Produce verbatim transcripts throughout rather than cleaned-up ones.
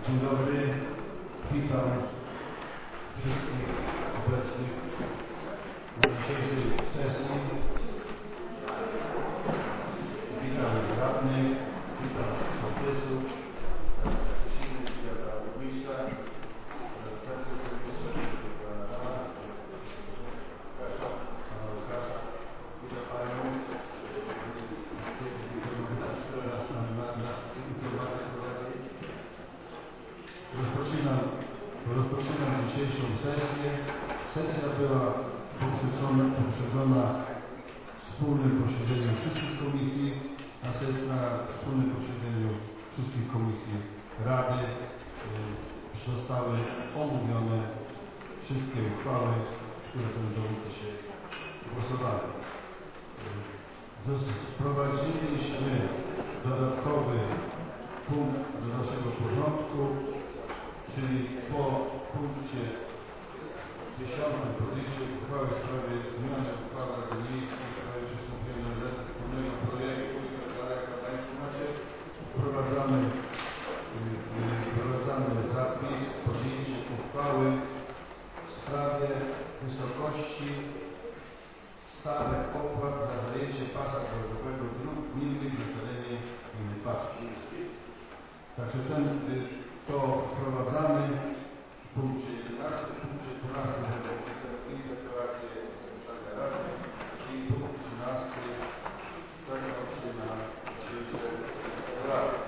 Dzień dobry, witam wszystkich obecnych na dzisiejszej sesji. Witam radnych, witam sołtysów, przeciwnych świata burmistrza, zastępców burmistrza, pana Łukasza, pana Łukasza, witam panią, które nas tam na informację prowadzi. Rozpoczynam, rozpoczynam dzisiejszą sesję. Sesja była poprzedzona, poprzedzona wspólnym posiedzeniem wszystkich komisji, a sesja na wspólnym posiedzeniu wszystkich komisji Rady yy, zostały omówione wszystkie uchwały, które będą dzisiaj głosowane. Yy, wprowadziliśmy dodatkowy punkt do naszego porządku, czyli po punkcie dziesiątym podjęcie uchwały w sprawie zmiany uchwały Rady Miejskiej w sprawie przystąpienia do realizacji wspólnego projektu i tak dalej, jak Państwo macie, wprowadzamy, yy, wprowadzamy zapis podjęcie uchwały w sprawie wysokości stawek opłat za zajęcie pasa drogowego dróg gminnych na terenie gminy Paszki. Także ten yy, to wprowadzamy w punkcie jedenastym, w punkcie dwunastym interpelację Pana Rady i punkt trzynasty zakończy się na dzisiejsze rady.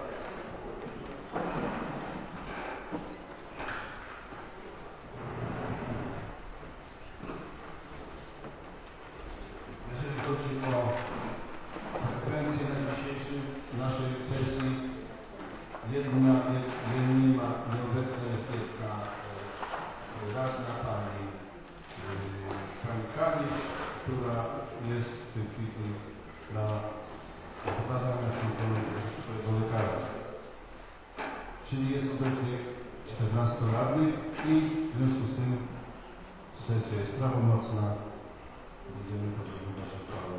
Jeżeli chodzi o frekwencję na dzisiejszej naszej sesji, jedna, jedna ma nieobecna jest jedna radna pani, pani Kalisz, która jest w tej chwili na badaniach swojego lekarza. Czyli jest obecnie czternastu radnych i w związku z tym sesja jest prawomocna. Będziemy podejmować uchwałę.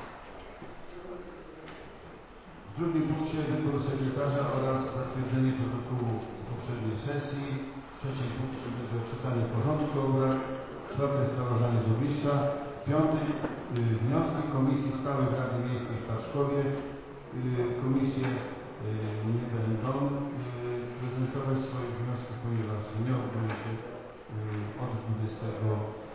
W drugim punkcie wybór sekretarza oraz zatwierdzenie protokołu z poprzedniej sesji. W trzecim punkcie będzie czytanie porządku obrad. Czwarte sprawozdanie z burmistrza. Piąty y, wnioski Komisji Stałych Rady Miejskiej w Paszkowie. Y, komisje y, nie będą y, prezentować swoich wniosków, ponieważ nie odbyły się y, od dwudziestego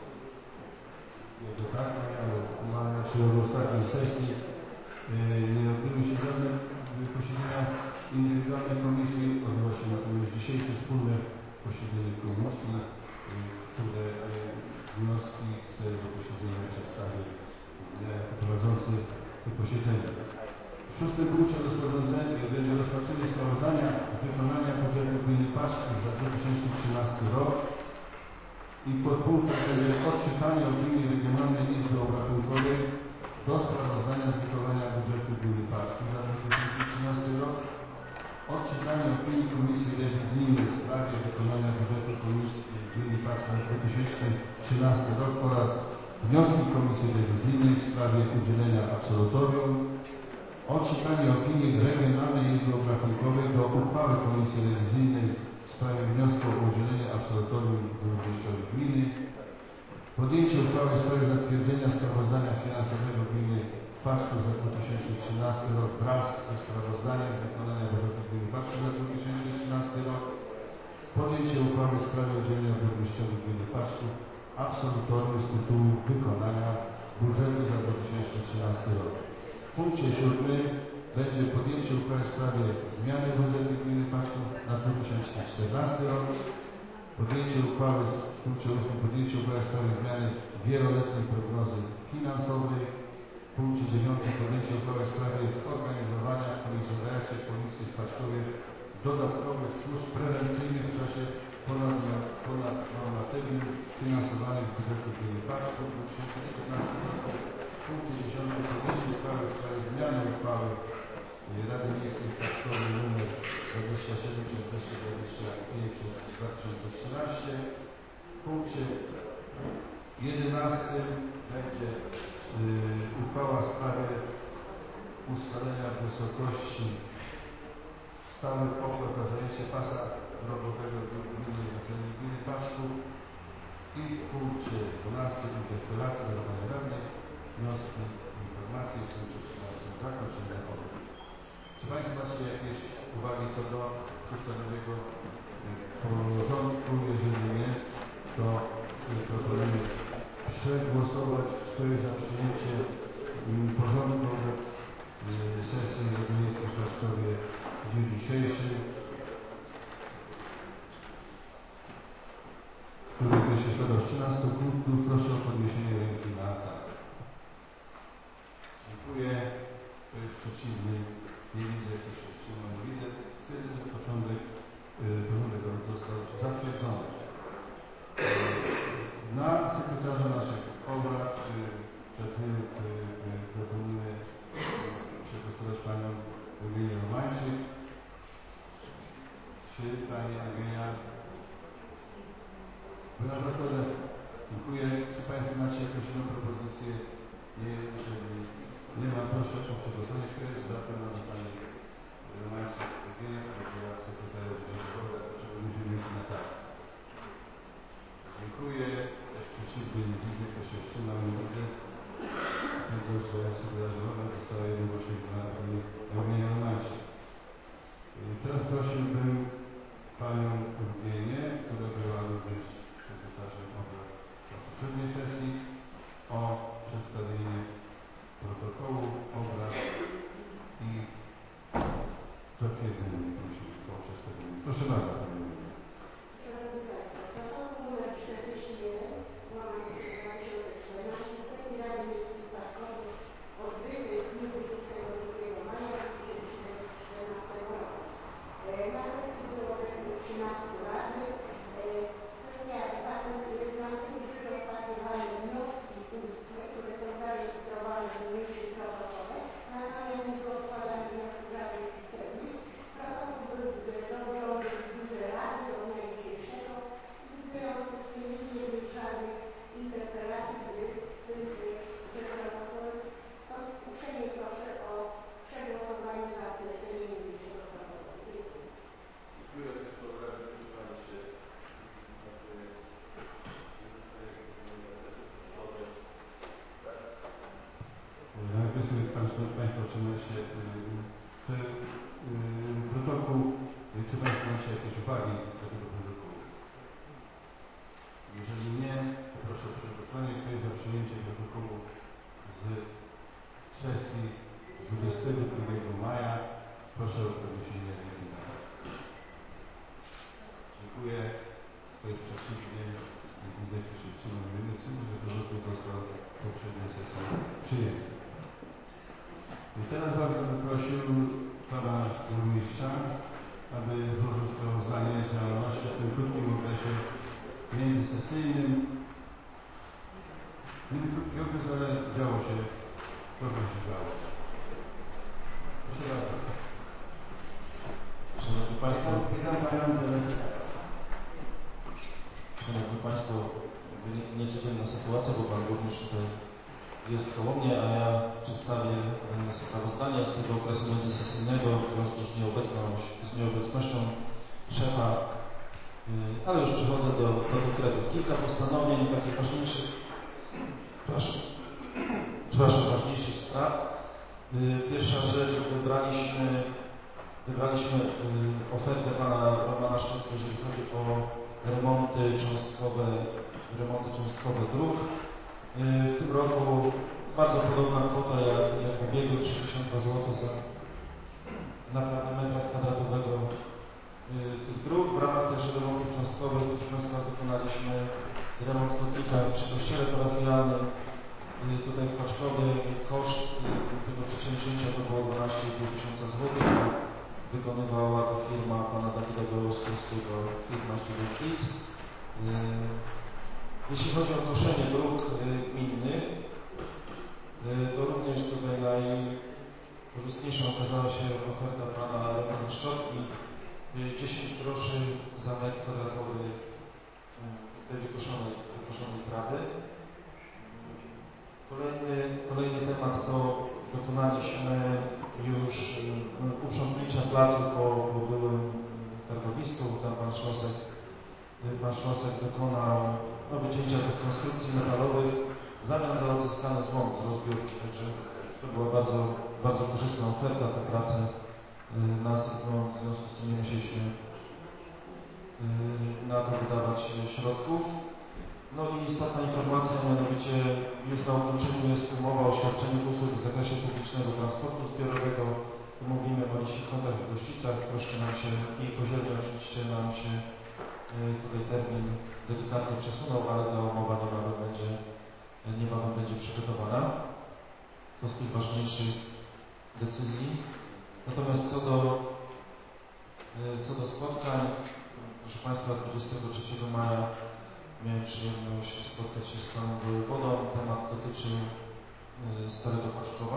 tak, czy od ostatniej sesji. Nie odbyły się żadne posiedzenia indywidualnej komisji, odbyło się natomiast dzisiejsze wspólne posiedzenie komisji, które wnioski z tego posiedzenia przedstawi prowadzący to posiedzenie. W szóstym punkcie rozporządzenia będzie rozpatrzenie sprawozdania z wykonania budżetu gminy Paszki za dwa tysiące trzynasty rok i podpunkt będzie odczytanie opinii Regionalnej Izby Obrachunkowej do sprawozdania z wykonania budżetu gminy Paszki za dwa tysiące trzynasty rok, odczytanie opinii Komisji Rewizyjnej w sprawie wykonania budżetu Komisji gminy Paszki za dwa tysiące trzynasty rok oraz wnioski Komisji Rewizyjnej w sprawie udzielenia absolutorium, odczytanie opinii Regionalnej Izby Obrachunkowej do uchwały Komisji Rewizyjnej w sprawie wniosku o udzielenie absolutorium burmistrzowi gminy, podjęcie uchwały w sprawie zatwierdzenia sprawozdania finansowego gminy Paszków za dwa tysiące trzynasty rok wraz ze sprawozdaniem wykonania budżetu gminy Paszków za dwa tysiące trzynasty rok, podjęcie uchwały w sprawie udzielenia burmistrzowi gminy Paszków absolutorium z tytułu wykonania budżetu za dwa tysiące trzynasty rok. W punkcie siódmym będzie podjęcie uchwały w sprawie zmiany budżetu gminy Paszków na dwa tysiące czternasty rok, podjęcie uchwały w punkcie ósmym podjęcie uchwały w sprawie zmiany wieloletniej prognozy finansowej. W punkcie dziewiątym podjęcie uchwały w sprawie zorganizowania komisariacie Policji w Paszkowie dodatkowych służb prewencyjnych w czasie ponadnormatywnym finansowanych z budżetu gminy Paszków w dwa tysiące czternastym roku. W punkcie dziesiątym podjęcie uchwały w sprawie zmiany uchwały Rady Miejskiej w Paszkowie nr dwadzieścia siedem czterdzieści dwadzieścia pięć z dwa tysiące trzynaście. W punkcie jedenastym będzie yy, uchwała w sprawie ustalenia wysokości stały pokład za zajęcie pasa drogowego gminy Naczelnej Gminy Paszków i w punkcie dwunastym interpelacji do Pani Radnej wnioski, informacje w tym trzynastym zakończenia obrad. Czy Państwo macie jakieś uwagi co do przedstawionego porządku? Jeżeli nie, to proponuję przegłosować. Kto jest za przyjęcie porządku sesji Rady Miejskiej w Paszkowie w dniu dzisiejszym, który się składa z trzynastu punktów. Proszę o podniesienie ręki na tak. Dziękuję. Kto jest przeciwny? Nie widzę. Kto się wstrzymał? Nie widzę. Wtedy, że początek porządek został zatwierdzony. Na sekretarza naszych obrad przed tym proponuję przegłosować Panią Eugenię Romańczyk. Czy Pani Eugenia? Na zasadę dziękuję. Czy Państwo macie jakąś inną propozycję? Nie, jeżeli nie ma, proszę o przegłosowanie. Kto jest za tym, że Pani Romańczyk Eugenia powiedziała sekretarzem Dziedziczowa, dlaczego ludzie mieli na tak. Dziękuję. Też przeciwny nie widzę, kto się wstrzymał, nie widzę. Tego, że sekretarzowa została jednogłośnie wybrana Pani Eugenia Romańczyk. Teraz prosiłbym Panią Eugenię, która była również sekretarzem obrad poprzedniej sesji, o przedstawienie protokołu obrad i zatwierdzenie po przedstawieniu. Proszę bardzo, Pani Eugenia. Państwo otrzymają się czy protokół, czy Państwo macie jakieś uwagi do tego protokołu? Jeżeli nie, to proszę o przegłosowanie. Kto jest za przyjęciem protokołu z sesji dwudziestego drugiego maja? Proszę o podniesienie ręki na tak. Dziękuję. Kto jest przeciwny? Nie widzę, kto się wstrzymał. Nie widzę, że protokół został w poprzedniej sesji przyjęty. I teraz bardzo bym prosił Pana Burmistrza, aby złożył sprawozdanie z działalności w tym krótkim okresie międzysesyjnym. Nie krótki okres, ale działo się, trochę się działo. Proszę bardzo. Szanowni Państwo, Szanowni Państwo, niecodzienna sytuacja, bo Pan Burmistrz tutaj jest koło mnie, a ja przedstawię sprawozdanie z tego okresu międzysesyjnego w związku z nieobecną, z nieobecnością szefa, ale już przechodzę do, do konkretów. Kilka postanowień takich ważniejszych, przepraszam, przepraszam, ważniejszych spraw. Pierwsza rzecz, wybraliśmy, wybraliśmy ofertę Pana Romana Szczepka, jeżeli chodzi o remonty cząstkowe, remonty cząstkowe dróg. W tym roku bardzo podobna kwota jak, jak w ubiegłym, sześćdziesiąt dwa złote za naprawę metra kwadratowego tych dróg. W ramach też remontów cząstkowych, proszę Państwa, wykonaliśmy remont chodnika przy kościele parafialnym. Tutaj w Paszkowie koszt tego przedsięwzięcia to było dwanaście i pół tysiąca złotych. Wykonywała to firma Pana Dawida Gołosławskiego, firma Student-X. Jeśli chodzi o koszenie dróg gminnych, to również tutaj najkorzystniejsza okazała się oferta Pana Romana Szczotki. dziesięć groszy za metr kwadratowy tej wykoszonej, wykoszonej trawy. Kolejny, kolejny temat to dokonaliśmy już uprzątnięcia placu po, po byłym targowisku. Tam pan Szlosek, pan Szlosek dokonał no, wycięcia tych konstrukcji metalowych w zamian za odzyskany złom z rozbiórki. Także to była bardzo, bardzo korzystna oferta. Te prace nas, no, w związku z tym nie musieliśmy na to wydawać środków. No i istotna informacja, mianowicie już na ukończeniu jest umowa o świadczeniu usług w zakresie publicznego transportu zbiorowego. Tu mówimy o Liśnikowach i Gościcach. Troszkę nam się i poziomie oczywiście nam się tutaj termin delikatnie przesunął, ale ta umowa niebawem będzie, niebawem będzie przygotowana. To z tych ważniejszych decyzji. Natomiast co do, co do spotkań, proszę Państwa, dwudziestego trzeciego maja miałem przyjemność spotkać się z panem wojewodą. Temat dotyczył Starego Paczkowa.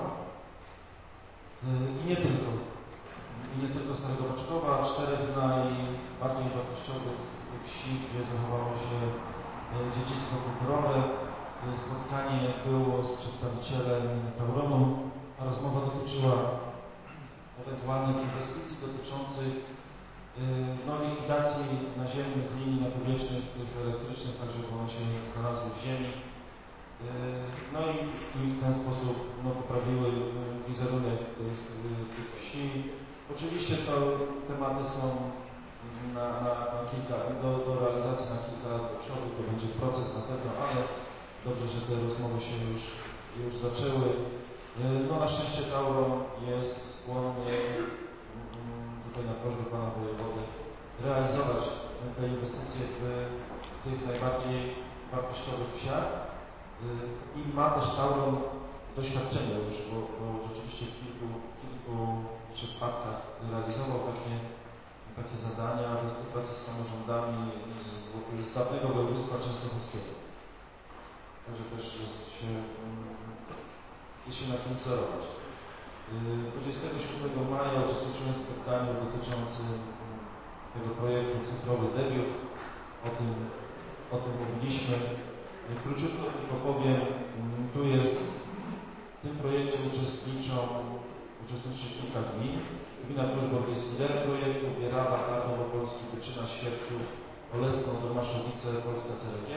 I nie tylko. I nie tylko Starego Paczkowa, czterech najbardziej wartościowych wsi, gdzie zachowało się dziedzictwo kulturowe. Spotkanie było z przedstawicielem Tauronu, a rozmowa dotyczyła ewentualnych inwestycji dotyczących no, likwidacji naziemnych linii napowietrznych, tych elektrycznych, tak żeby one się znalazły w ziemi. No i, i w ten sposób no, poprawiły wizerunek tych, tych wsi. Oczywiście to tematy są na, na, na kilka, do, do realizacji na kilka lat do przodu, to będzie proces na pewno, ale dobrze, że te rozmowy się już, już zaczęły. No na szczęście Tauron jest skłonny tutaj na prośbę pana wojewody realizować te inwestycje w tych najbardziej wartościowych wsiach i ma też Tauron doświadczenie już, bo, bo rzeczywiście w kilku, kilku przypadkach realizował takie, takie zadania we współpracy z samorządami z, z dawnego województwa częstochowskiego. Także też jest się, jest się na kim celować. dwudziestego siódmego maja uczestniczyłem w spotkaniu dotyczącym tego projektu Cyfrowy Debiut. O tym, o tym mówiliśmy. Króciutko tylko powiem, tu jest, w tym projekcie uczestniczą, uczestniczy kilka gmin. Gmina Wróżbok jest liderem projektu, Bierawa, Tarnów Opolski, Byczyna, Świerczów, Olesno, Domaszowice, Polska C R G.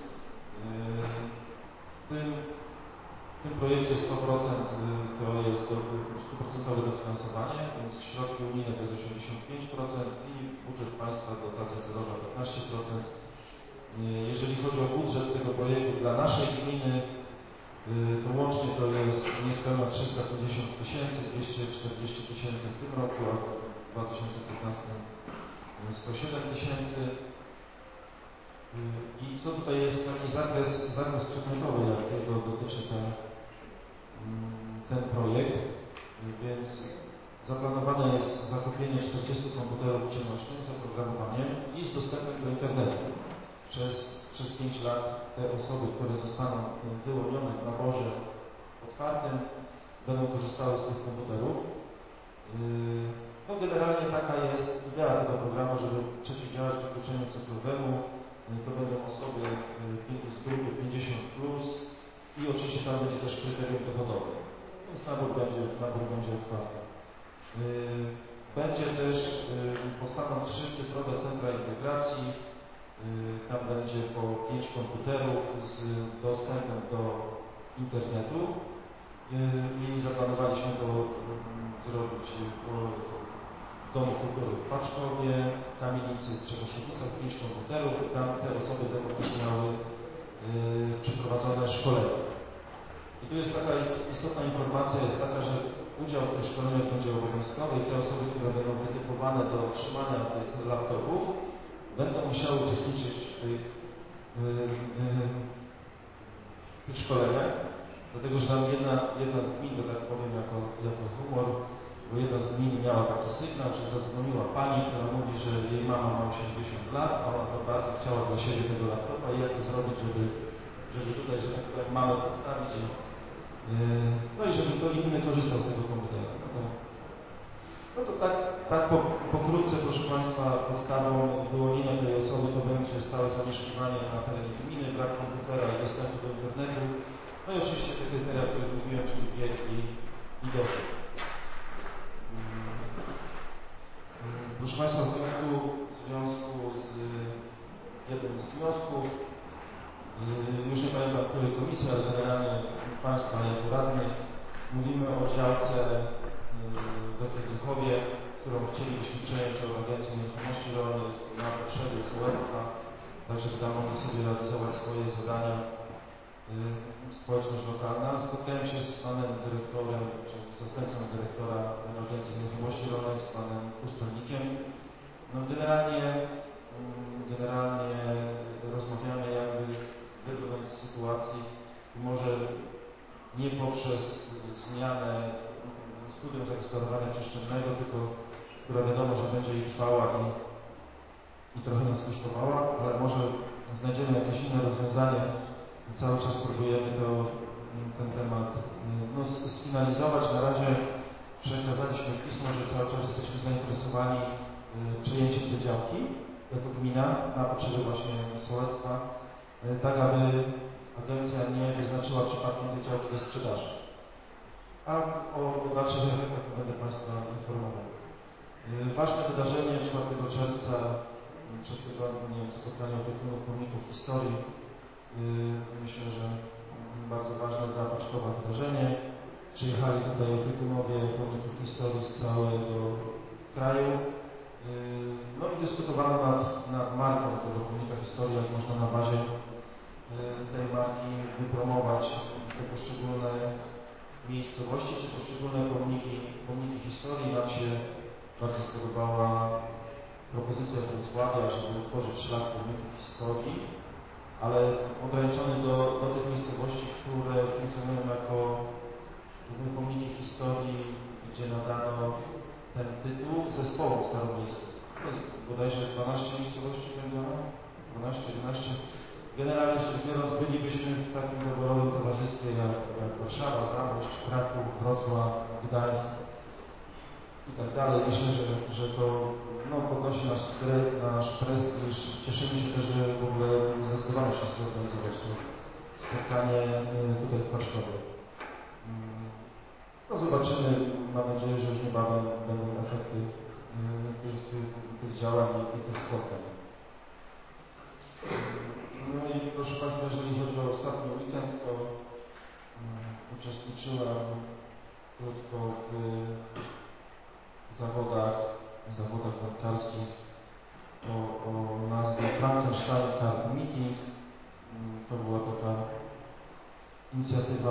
W tym, w tym projekcie sto procent to jest sto procent dofinansowanie, więc środki unijne to jest osiemdziesiąt pięć procent i budżet państwa, dotacja celowa piętnaście procent. Jeżeli chodzi o budżet tego projektu dla naszej gminy, to łącznie to jest niespełna trzysta pięćdziesiąt tysięcy, dwieście czterdzieści tysięcy w tym roku, a w dwa tysiące piętnastym sto siedem tysięcy. I co tutaj jest taki zakres, zakres przedmiotowy, jakiego dotyczy ten, ten projekt, więc zaplanowane jest zakupienie czterdziestu komputerów przenośnych z oprogramowaniem i z dostępem do internetu. Przez, przez pięć lat te osoby, które zostaną wyłonione w naborze otwartym, będą korzystały z tych komputerów. No generalnie taka jest idea tego programu, żeby przeciwdziałać wykluczeniu cyfrowemu. To będą osoby z grupy pięćdziesiąt plus i oczywiście tam będzie też kryterium dochodowe. Więc nabór będzie, nabór będzie otwarty. Będzie też, powstaną trzy cyfrowe centra integracji. Tam będzie po pięć komputerów z dostępem do internetu i zaplanowaliśmy to zrobić w Domu Kultury w Paczkowie, w Kamienicy, w Czerwoszowicach, pięć komputerów i tam te osoby będą też miały przeprowadzone szkolenie. I tu jest taka istotna informacja, jest taka, że udział w tych szkoleniach będzie obowiązkowy i te osoby, które będą wytypowane do otrzymania tych laptopów, będą musiały uczestniczyć w tych, w tych szkoleniach, dlatego że tam jedna, jedna z gmin, to tak powiem jako, jako humor, bo jedna z gmin miała taki sygnał, że zadzwoniła pani, która mówi, że jej mama ma osiemdziesiąt lat, a ona to bardzo chciała dla siebie tego laptopa i jak to zrobić, żeby, żeby tutaj, że tak powiem, mamę podstawić i, yy, no i żeby ktoś inny korzystał z tego komputera. No to, no to tak, tak po, pokrótce, proszę Państwa, podstawą wyłonienia tej osoby to będzie stałe zamieszkiwanie na terenie gminy, brak komputera i dostępu do internetu, no i oczywiście te kryteria, które mówiłem, czyli wiek i, i dochód. Proszę Państwa, w związku, w związku z jednym z wniosków, już nie pamiętam, której komisji, ale generalnie Państwa jako radnych, mówimy o działce we Friedrichowie, którą chcielibyśmy przejąć od Agencji Nieruchomości Rolnych na potrzeby sołectwa, tak żeby tam mogli sobie realizować swoje zadania społeczność lokalna. Spotkałem się z panem dyrektorem, czy zastępcą dyrektora Agencji Nieruchomości Rolnych, z panem pustelnikiem. No generalnie, generalnie rozmawiamy, jakby wybrnąć z sytuacji i może nie poprzez zmianę studium zagospodarowania przestrzennego, tylko która wiadomo, że będzie jej trwała i, i trochę nas kosztowała, ale może znajdziemy jakieś inne rozwiązanie. Cały czas próbujemy to, ten temat no, sfinalizować. Na razie przekazaliśmy pismo, że cały czas jesteśmy zainteresowani y, przejęciem tej działki jako gmina na potrzeby właśnie sołectwa, y, tak aby agencja nie wyznaczyła przypadkiem tej działki do sprzedaży. A o, o dalszych efektach będę Państwa informował. Y, ważne wydarzenie czwartego czerwca przed tygodniem spotkanie opiekunów pomników historii. Myślę, że bardzo ważne dla Paczkowa wydarzenie. Przyjechali tutaj opiekunowie pomników historii z całego kraju. No i dyskutowano nad, nad marką tego pomnika historii, jak można na bazie tej marki wypromować te poszczególne miejscowości, czy poszczególne pomniki, pomniki historii. Nam się bardzo spodobała propozycja Wrocławia, żeby utworzyć szlak pomników historii, ale ograniczony do, do tych miejscowości, które funkcjonują jako pomniki historii, gdzie nadano ten tytuł zespołom staromiejskim. To jest bodajże dwanaście miejscowości węglona, dwanaście, jedenaście. Generalnie rzecz biorąc, bylibyśmy w takim doborowym towarzystwie jak, jak Warszawa, Zamość, Kraków, Wrocław, Gdańsk i tak dalej. Myślę, że, że to no, podnosi nasz, nasz prestiż. Cieszymy się też, że w ogóle zdecydowano się zorganizować to spotkanie tutaj w Paczkowie. No zobaczymy, mam nadzieję, że już niebawem będą efekty tych, tych działań i tych spotkań. No i proszę Państwa, jeżeli chodzi o ostatni weekend, to uczestniczyłem krótko w zawodach, w zawodach wędkarskich o, o nazwie Frankenstein Card Meeting. To była taka inicjatywa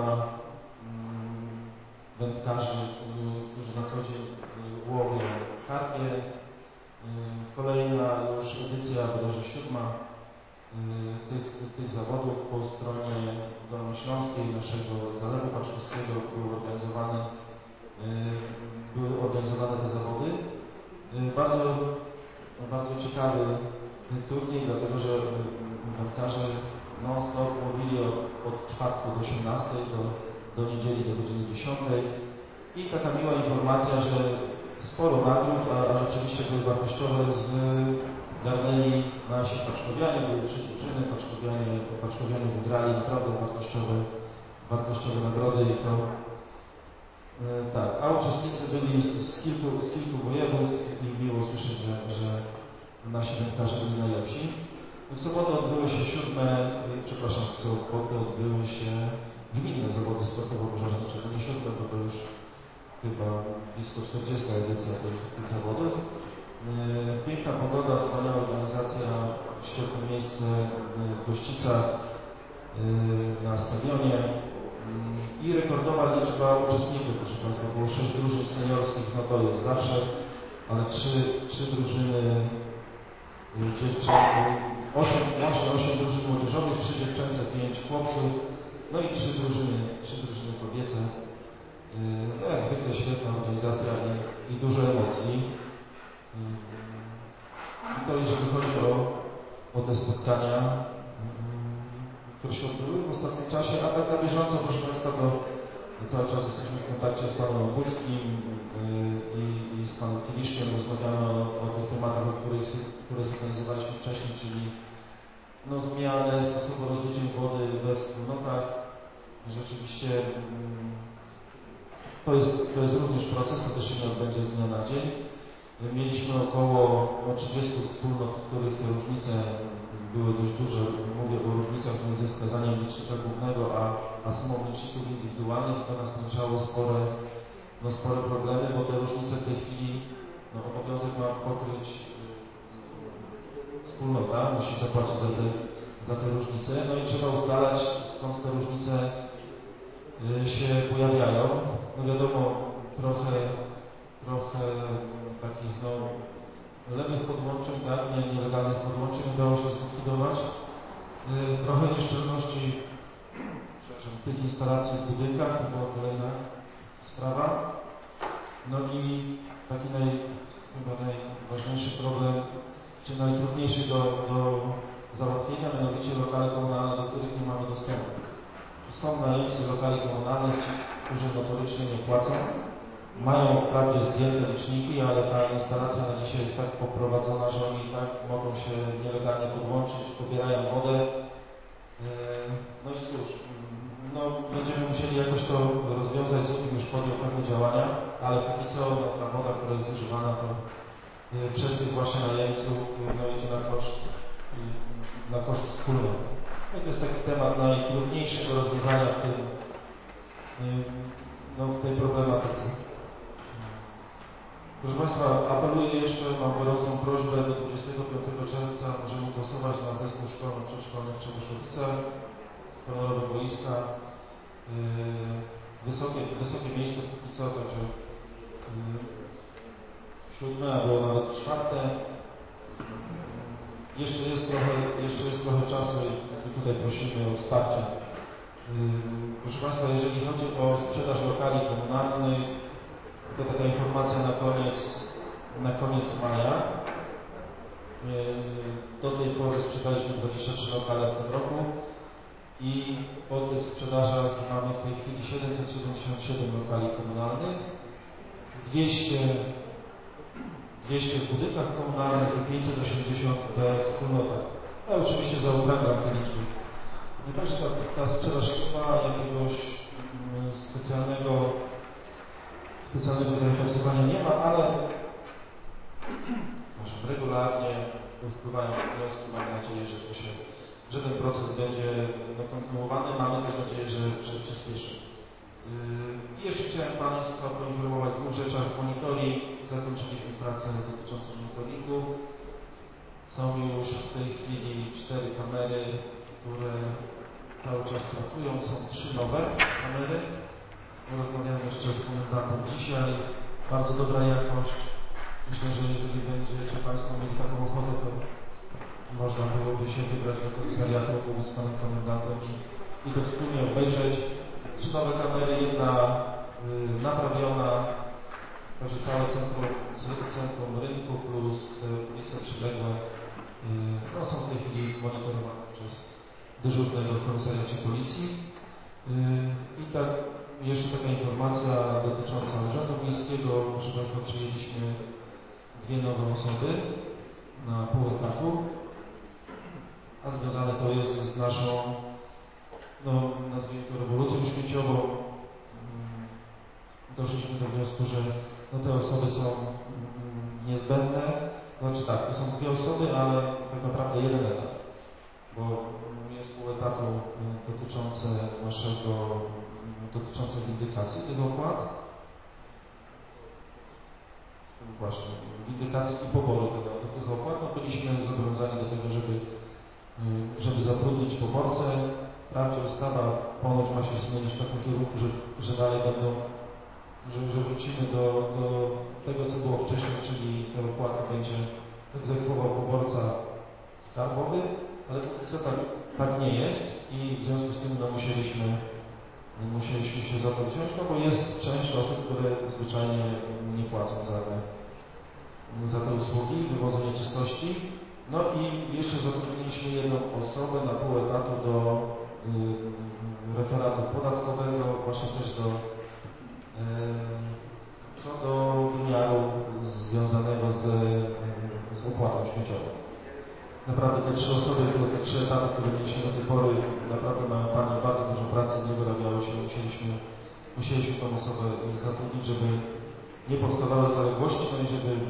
wędkarzy, którzy na co dzień łowią karpie. Kolejna już edycja, bodajże siódma tych, tych zawodów po stronie dolnośląskiej naszego Zalewu Paczkowskiego były organizowane, były organizowane te zawody. Bardzo, bardzo ciekawy turniej, dlatego że wędkarze non-stop łowili od, od czwartku do osiemnastej, do, do niedzieli do godziny dziesiątej. I taka miła informacja, że sporo nagród, a, a rzeczywiście były wartościowe, zgarnęli nasi paczkowianie, były trzy drużyny, paczkowianie, paczkowianie wygrali naprawdę wartościowe, wartościowe nagrody i to e, tak, a uczestnicy byli z, z, kilku, z kilku województw i miło słyszeć, że, że nasi wędkarze byli najlepsi. W sobotę odbyły się siódme, przepraszam, w sobotę odbyły się gminne zawody sportowo-pożarnicze, to nie siódme, bo to już chyba blisko czterdziesta edycja tych, tych zawodów. Yy, piękna pogoda, wspaniała organizacja, świetne miejsce w Gościcach, yy, na stadionie yy, i rekordowa liczba uczestników, proszę Państwa, było sześć drużyn seniorskich, no to jest zawsze, ale trzy, trzy drużyny yy, dziewczęce, osiem, łącznie osiem drużyn młodzieżowych, trzy dziewczęce, pięć chłopców, no i trzy drużyny, trzy drużyny kobiece. No jak zwykle świetna organizacja i, i dużo emocji. I to jeżeli chodzi o, o te spotkania, które się odbyły w ostatnim czasie, a tak na bieżąco, proszę Państwa, to cały czas jesteśmy w kontakcie z Panem Ogólskim i, i z Panem Kieliszkiem, rozmawiamy o, o tych tematach, o których, które zorganizowaliśmy wcześniej, czyli no, zmianę sposobu rozliczeń wody we wspólnotach. Rzeczywiście To jest, to jest również proces, to też się nie odbędzie z dnia na dzień. Mieliśmy około no, trzydziestu wspólnot, w których te różnice były dość duże. Mówię o różnicach między wskazaniem licznika głównego a, a sumą liczników indywidualnych. To naznaczało spore, no, spore problemy, bo te różnice w tej chwili no, obowiązek ma pokryć wspólnota, musi zapłacić za te, za te różnice. No i trzeba ustalać, skąd te różnice się pojawiają. No wiadomo, trochę, trochę takich no, lewych podłączeń, tak, nie, nielegalnych podłączeń udało się zlikwidować. Yy, trochę nieszczelności tych instalacji w budynkach, to była kolejna sprawa. No i taki naj, chyba najważniejszy problem, czy najtrudniejszy do, do załatwienia, mianowicie lokale komunalne, do których nie mamy dostępu. Są najemcy lokali komunalnych, ci, którzy notorycznie nie płacą. Mają wprawdzie zdjęte liczniki, ale ta instalacja na dzisiaj jest tak poprowadzona, że oni tak mogą się nielegalnie podłączyć, pobierają wodę. No i cóż, no, będziemy musieli jakoś to rozwiązać, ZUTIM już podjął pewne działania, ale póki co no, ta woda, która jest zużywana, to przez tych właśnie najemców no, idzie na koszt, na koszt wspólnot. No i to jest taki temat najtrudniejszy do rozwiązania w, tym, no, w tej problematyce. Proszę Państwa, apeluję jeszcze, mam gorącą prośbę, do dwudziestego piątego czerwca możemy głosować na zespół szkolny przedszkolny w Czegoszowicach, honorowe boiska, yy, wysokie, wysokie miejsce póki co, także yy, siódme, albo nawet czwarte. Jeszcze jest trochę, jeszcze jest trochę czasu i tutaj prosimy o wsparcie. Yy, proszę Państwa, jeżeli chodzi o sprzedaż lokali komunalnych, to taka informacja na koniec, na koniec maja. Do tej pory sprzedaliśmy dwadzieścia trzy lokale w tym roku i po tych sprzedażach mamy w tej chwili siedemset siedemdziesiąt siedem lokali komunalnych, dwieście, dwieście w budynkach komunalnych i pięćset osiemdziesiąt we wspólnotach. Ja oczywiście zaokrąglam te liczby. I także ta, ta sprzedaż trwa, jakiegoś specjalnego specjalnego zainteresowania nie ma, ale regularnie wpływają wnioski. Mam nadzieję, że, to się, że ten proces będzie no, kontynuowany. Mamy też nadzieję, że, że przyspieszy. Yy, jeszcze chciałem Państwa poinformować o dwóch rzeczach. Monitoring. Zakończyliśmy pracę dotyczącą monitoringu. Są już w tej chwili cztery kamery, które cały czas pracują. Są trzy nowe kamery. Rozmawiamy jeszcze z komendantem dzisiaj. Bardzo dobra jakość. Myślę, że jeżeli będziecie Państwo mieli taką ochotę, to można byłoby się wybrać do komisariatu z Panem Komendantem i, i to wspólnie obejrzeć. Trzy nowe kamery, jedna y, naprawiona, także całe centrum, centrum rynku plus te ulice przyległe y, no, są w tej chwili monitorowane przez dyżurnego w komisariacie policji. Y, I tak jeszcze taka informacja dotycząca Urzędu Miejskiego. Proszę Państwa, przyjęliśmy dwie nowe osoby na pół etatu, a związane to jest z naszą, no nazwijmy to rewolucją śmieciową. Doszliśmy do wniosku, że no, te osoby są niezbędne. Znaczy tak, to są dwie osoby, ale tak naprawdę jeden etat, bo jest pół etatu dotyczące naszego dotyczące windykacji tych opłat. Właśnie, windykacji i poboru tego, do tych opłat. No, byliśmy zobowiązani do tego, żeby, żeby zatrudnić poborcę. Wprawdzie ustawa ponoć ma się zmienić w takim kierunku, że, że dalej będą, że, że wrócimy do, do tego, co było wcześniej, czyli te opłaty będzie egzekwował poborca skarbowy, ale co tak, tak nie jest i w związku z tym no, musieliśmy Musieliśmy się za to wziąć, no bo jest część osób, które zwyczajnie nie płacą za te, za te usługi wywozu nieczystości. No i jeszcze zatrudniliśmy jedną osobę na pół etatu do y, referatu podatkowego, właśnie też do, y, co do wymiaru związanego z, z opłatą śmieciową. Naprawdę te trzy osoby, te trzy etaty, które mieliśmy do tej pory, naprawdę mają Pani bardzo dużo pracy, nie wyrabiało się, musieliśmy, musieliśmy tą osobę zatrudnić, żeby nie powstawały zaległości, no i żeby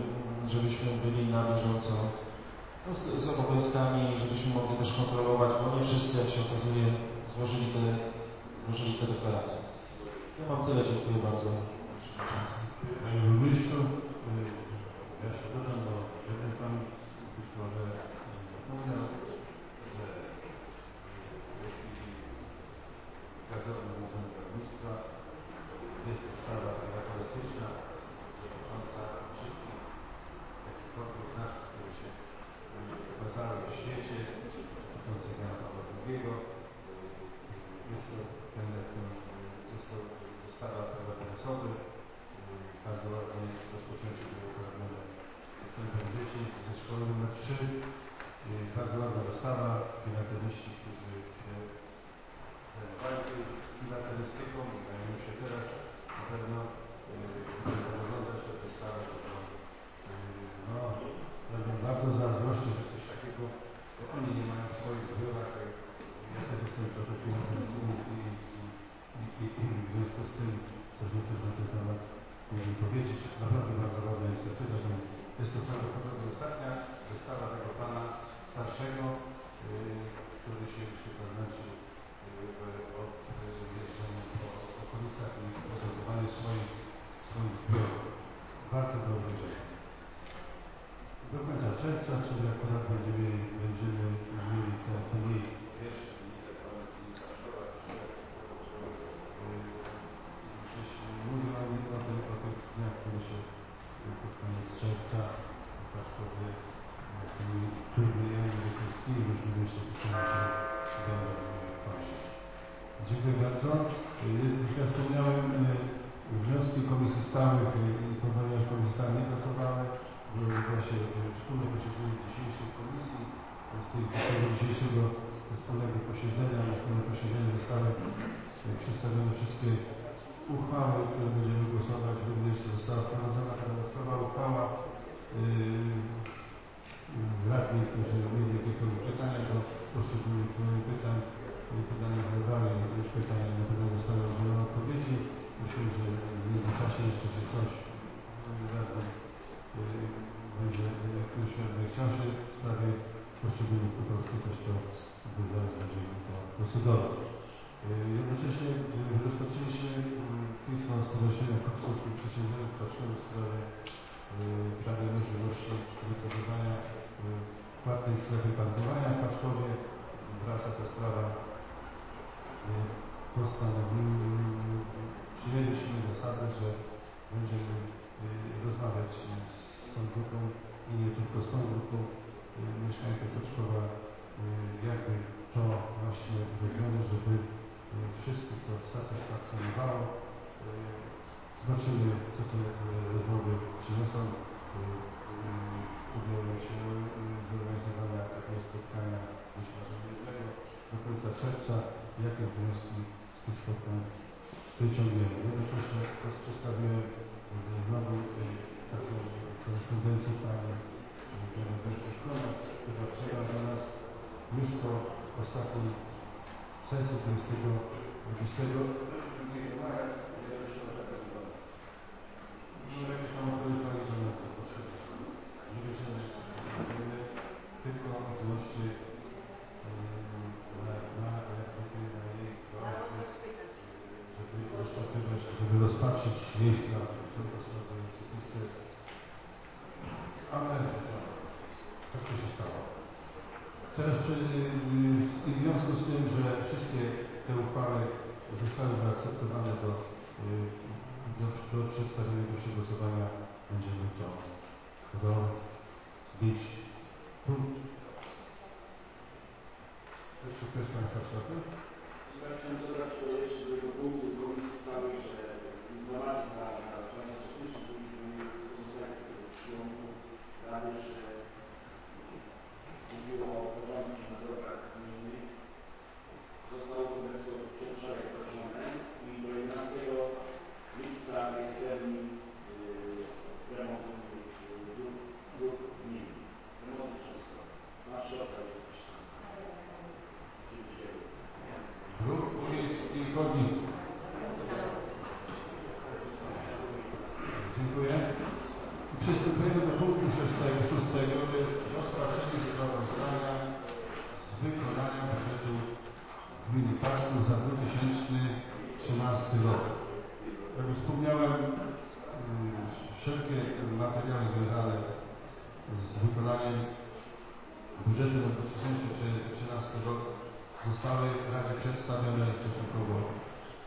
żebyśmy byli na bieżąco no, z, z obowiązkami, żebyśmy mogli też kontrolować, bo nie wszyscy, jak się okazuje, złożyli te, złożyli te deklaracje. Ja mam tyle, dziękuję bardzo. Panie Burmistrzu, ja się dodam, bo jeden Pan być może zapomniał, że jeśli gazowny Urząd Górnictwa jest podstawa charakterystyczna dotycząca wszystkich jakichkolwiek znaczków, które się ukazały w świecie dotyczących Jana Pawła drugiego. Jest to, ten, jest to podstawa prawa interesowe. Bardzo ładnie rozpoczęcie było uprawnione dostępem dzieci ze szkoły numer trzy. Bardzo ładna wystawa, filatelyści, którzy się zajmowali filatelistyką, zajmują się teraz na pewno oglądać tę wystawę, no, będą bardzo zazdrościć, że coś takiego, bo oni nie mają w swoich zbiorach. Ja też jestem trochę filatelistą i, i, i, i w związku z tym coś mi też na ten temat mógłbym powiedzieć. Naprawdę bardzo ładna inicjatywa. Jest to prawdopodobnie ostatnia wystawa tego pana starszego, yy, który się już chyba znaczy yy, od jeżdżenia po okolicach i prezentowanie swoich, swoich zbiorów. Bardzo dobrze dzieje. Do końca czerwca, czyli akurat będziemy, będziemy mieli te, te jej pierwsze linijkę pana Kaszkowa, mówię o, o, tym, o tych dniach, które się pod koniec czerwca w Paszkowie tymi turniejami wysokimi różnymi instytucjami się będą kończyć. Dziękuję bardzo. Jak ja wspomniałem, wnioski komisji stałych, ponieważ komisje stałe nie pracowały, były właśnie wspólne posiedzenie dzisiejszej komisji. Z tego dzisiejszego wspólnego posiedzenia, na wspólne posiedzenie zostały przedstawione wszystkie uchwały, które będziemy głosować. Również została wprowadzona dodatkowa uchwała yy, radni, którzy mieli jakiekolwiek pytania do poszczególnych pytań, pytania zadawali, jakieś pytania na pewno zostały udzielone odpowiedzi. Myślę, że w międzyczasie jeszcze się coś radni yy, będzie ktoś książę w sprawie poszczególnych po prostu też to zaraz będziemy to procedować. Jednocześnie rozpoczęliśmy pismo Stowarzyszenia Kupców i Przedsiębiorców Paczkowych w sprawie prawa możliwości wyposażania płatnej strefy parkowania w Paczkowie. Wraca ta sprawa. Postanowimy, przyjęliśmy zasadę, że będziemy rozmawiać z tą grupą i nie tylko z tą grupą mieszkańców Paczkowa, jakby to właśnie rozwiązać, żeby wszystkich to satysfakcjonowało. Zobaczymy, co te rozmowy przyniosą. Udało się zorganizowania takiego spotkania, myślę, że jednego do końca czerwca. Jakie wnioski z tych spotkań wyciągniemy? Jednocześnie przedstawiłem znowu taką korespondencję pani Benedykty Szkoła, która przyjechała do nas już po ostatniej sesji dwudziestego dwudziestego maja. No jakieś tam odpowiedź pani do nas potrzebne. Nie będziemy tylko odnośnie na, na, na jej żeby rozpatrywać, żeby rozpatrzyć miejsca, które są oczywiste. Ale tak to się stało. Teraz przy, w związku z tym, że wszystkie te uchwały zostały zaakceptowane do, do, do przedstawienia do przegłosowania, będziemy to robić tu. Jeszcze ktoś z Państwa chciałby? Ja chciałem dodać to jeszcze do tego punktu komisji stałej, że informacja na czas wcześniejszy powinniśmy mieć dyspozycję członków rady, że mówiło o porządku na drogach gminnych. Zostało to przedwczoraj proszone i do jedenastego lipca jest termin remontu dróg gminnych. Remontu wszystko. Na środkach jest coś tam. Dróg i chodnik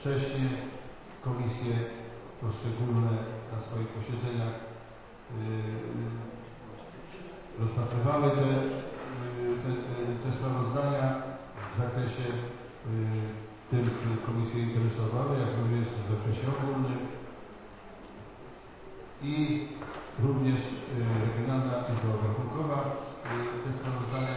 Wcześniej komisje poszczególne na swoich posiedzeniach rozpatrywały te, te, te sprawozdania w zakresie tym, które komisje interesowały, jak również w zakresie ogólnym. I również Regionalna Izba Obrachunkowa te sprawozdania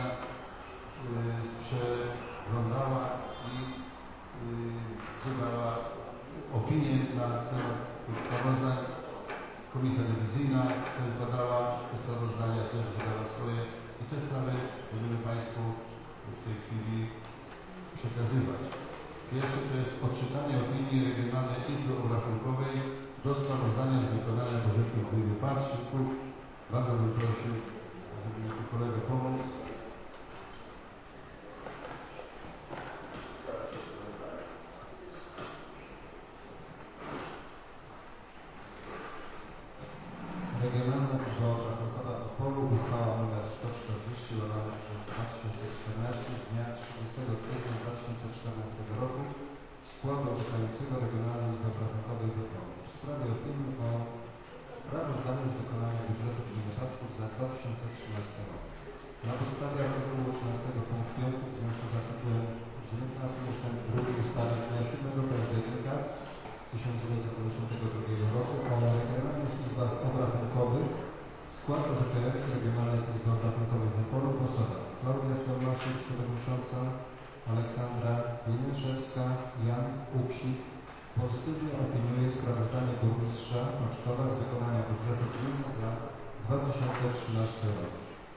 przeglądała i wydała opinię na temat tych sprawozdań. Komisja rewizyjna też badała te sprawozdania, też wydała swoje i te sprawy będziemy Państwu w tej chwili przekazywać. Pierwsze to jest odczytanie opinii Regionalnej Izby Obrachunkowej do sprawozdania z wykonania budżetu gminy Patrzyków. Bardzo bym prosił, żeby mi tu kolega pomóc. Regionalna Izba Obrachunkowa Opolu, uchwała nr sto czterdzieści łamane przez dwa tysiące czternaście z dnia trzydziestego kwietnia dwa tysiące czternastego roku składu orzekającego Regionalnej Izby Obrachunkowej w Opolu w sprawie opinii o sprawozdaniu z wykonania budżetu gminy Patrzyków za dwa tysiące trzynasty rok. Na podstawie artykułu trzynastego punkt piąty w związku z artykułem dziewiętnastym ustęp drugi ustawy z dnia siódmego października tysiąc dziewięćset dziewięćdziesiątego drugiego roku o Regionalnych Izbach Obrachunkowych skład orzekający Regionalnej Izby Obrachunkowej w Opolu głosował Klaudia Stolmaszyk, przewodnicząca, Aleksandra Jeniaszewska, Jan Uksik. Pozytywnie opiniuje sprawozdanie burmistrza Oczkowa z wykonania budżetu gminy za dwa tysiące trzynasty rok.